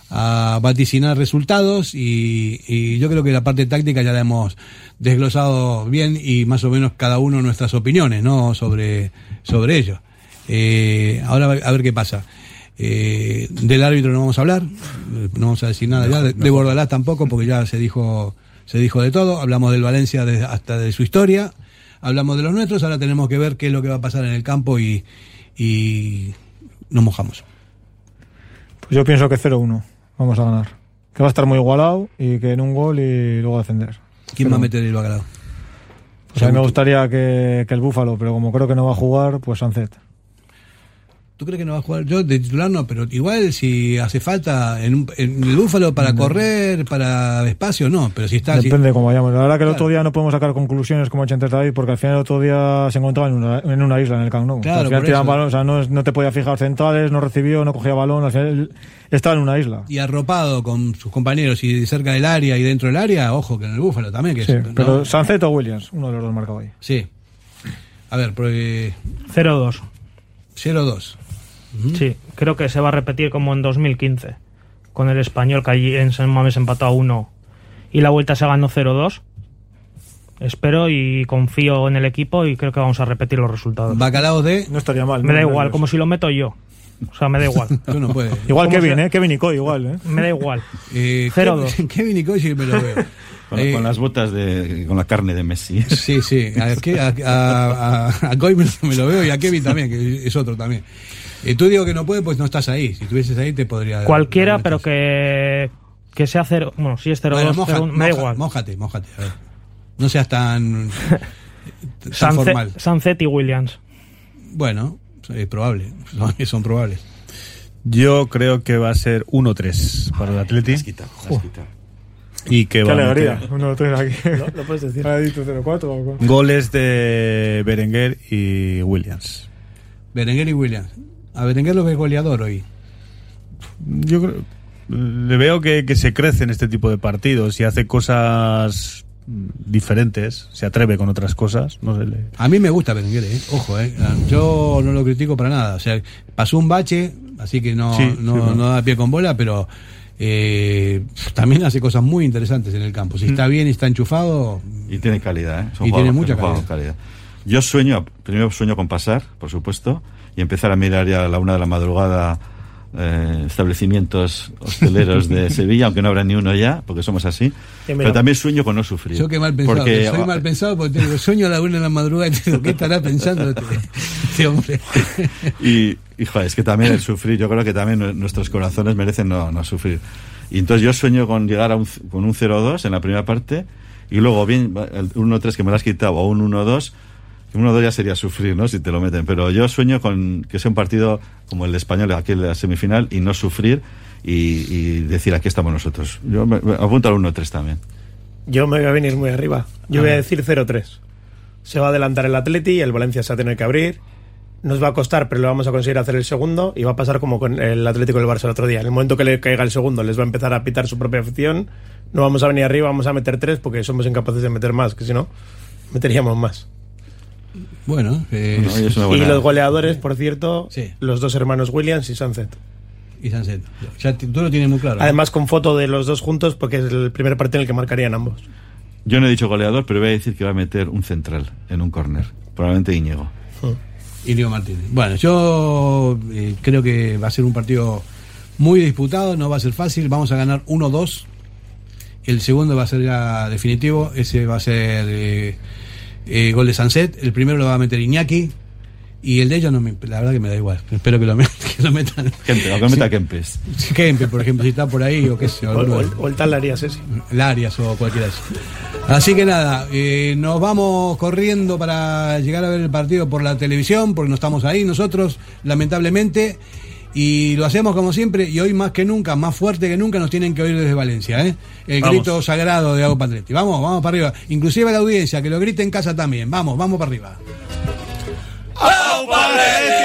a vaticinar resultados. Y, y yo creo que la parte táctica ya la hemos desglosado bien y más o menos cada uno nuestras opiniones, ¿no? Sobre, sobre ello. Eh, ahora a ver qué pasa. Eh, del árbitro no vamos a hablar, no vamos a decir nada ya, de, de Bordalás tampoco, porque ya se dijo se dijo de todo. Hablamos del Valencia de, hasta de su historia, hablamos de los nuestros. Ahora tenemos que ver qué es lo que va a pasar en el campo y, y nos mojamos. Pues yo pienso que cero uno vamos a ganar, que va a estar muy igualado y que en un gol y luego defender. ¿Quién va a meter el Bacalao? Pues a mí me gustaría que, que el Búfalo, pero como creo que no va a jugar, pues Sancet. ¿Tú crees que no va a jugar? Yo de titular no, pero igual si hace falta en, un, en el Búfalo para no. correr, para espacio, no, pero si está... Depende si... cómo vayamos. La verdad que claro. el otro día no podemos sacar conclusiones como ha hecho antes David, porque al final el otro día se encontraba en una, en una isla, en el Camp Nou. Claro, al final tiraban balón, o sea, no, no te podía fijar centrales, no recibió, no cogía balón, al final estaba en una isla. Y arropado con sus compañeros y cerca del área y dentro del área, ojo, que en el Búfalo también. Que sí, es, pero ¿no? Sancet o Williams, uno de los dos marcado ahí. Sí. A ver, porque... cero dos. cero dos. Uh-huh. Sí, creo que se va a repetir como en dos mil quince, con el Español, que allí en San Mamés empató a uno y la vuelta se ganó cero dos. Espero y confío en el equipo y creo que vamos a repetir los resultados. Bacalao de... No estaría mal. Me no, da no, igual, no, como si lo meto yo. O sea, me da igual. Tú no puedes. Igual Kevin, ¿eh? Kevin y Coy, igual, ¿eh? Me da igual. Eh, cero dos. Kevin y Coy sí me lo veo. Con, eh, con las botas de... con la carne de Messi. Sí, sí. A, a, a, a Coy me, me lo veo y a Kevin también, que es otro también. Eh, tú digo que no puedes, pues no estás ahí. Si estuvieses ahí te podría... Cualquiera, pero que, que sea cero... Bueno, si es cero dos, bueno, moja, me da igual. Mójate, mójate. A ver. No seas tan, tan Sancet, formal. Sancet y Williams. Bueno, es probable. Son, son probables. Yo creo que va a ser uno tres para el Atleti. Has quitado, has quitado. Y que Qué va alegría. a meter... uno tres aquí. No, no puedes decir. Ha dicho cero cuatro. Goles de Berenguer y Williams. Berenguer y Williams. A Berenguer lo que es goleador hoy. Yo creo, le veo que, que se crece en este tipo de partidos y hace cosas diferentes, se atreve con otras cosas. No sé, le... A mí me gusta Berenguer, ¿eh? Ojo, ¿eh? Yo no lo critico para nada. O sea, pasó un bache, así que no, sí, no, sí, no. no da pie con bola, pero eh, también hace cosas muy interesantes en el campo. Si está bien y está enchufado... Y tiene calidad, ¿eh? Son y tiene mucha calidad. calidad. Yo sueño, primero sueño con pasar, por supuesto, y empezar a mirar ya a la una de la madrugada eh, establecimientos hosteleros de Sevilla, aunque no habrá ni uno ya, porque somos así. Pero también sueño con no sufrir. Yo qué mal pensado, porque, soy mal pensado porque tengo sueño a la una de la madrugada y te digo, ¿qué estará pensando este, este hombre? Y, y joder, es que también el sufrir, yo creo que también nuestros corazones merecen no, no sufrir. Y entonces yo sueño con llegar a un, con un cero dos en la primera parte, y luego bien el uno tres que me lo has quitado, o un uno dos, uno dos ya sería sufrir, ¿no? Si te lo meten. Pero yo sueño con que sea un partido como el de Español, aquí en la semifinal, y no sufrir y, y decir, aquí estamos nosotros. Yo me, me apunto al uno tres también. Yo me voy a venir muy arriba. Yo a voy a ver. decir cero tres. Se va a adelantar el Atleti, el Valencia se va a tener que abrir. Nos va a costar, pero le vamos a conseguir hacer el segundo, y va a pasar como con el Atlético del Barça el otro día. En el momento que le caiga el segundo, les va a empezar a pitar su propia afición. No vamos a venir arriba, vamos a meter tres, porque somos incapaces de meter más, que si no, meteríamos más. Bueno, eh, No, y es una Y buena- los goleadores, por cierto, Sí. los dos hermanos Williams y Sunset. y Sánchez. Ya t- tú lo tienes muy claro. ¿no? Además, con foto de los dos juntos, porque es el primer partido en el que marcarían ambos. Yo no he dicho goleador, pero voy a decir que va a meter un central en un córner. Probablemente Íñigo. Y Leo Martínez. Bueno, yo eh, creo que va a ser un partido muy disputado, no va a ser fácil, vamos a ganar uno dos. El segundo va a ser ya definitivo, ese va a ser eh, eh, gol de Sunset, el primero lo va a meter Iñaki, y el de ellos no me, la verdad que me da igual, espero que lo, met, que lo metan. Gente, o que meta Kempes. Kempe, por ejemplo, si está por ahí, o qué sé, O, alguno o, de- o el tal Arias ese. el Arias o cualquiera de esos. Así que nada, eh, nos vamos corriendo para llegar a ver el partido por la televisión, porque no estamos ahí nosotros, lamentablemente, y lo hacemos como siempre, y hoy más que nunca, más fuerte que nunca, nos tienen que oír desde Valencia, ¿eh? El Vamos. grito sagrado de Aupa Atleti. Vamos, vamos para arriba. Inclusive a la audiencia, que lo grite en casa también. Vamos, vamos para arriba. Aupa Atleti!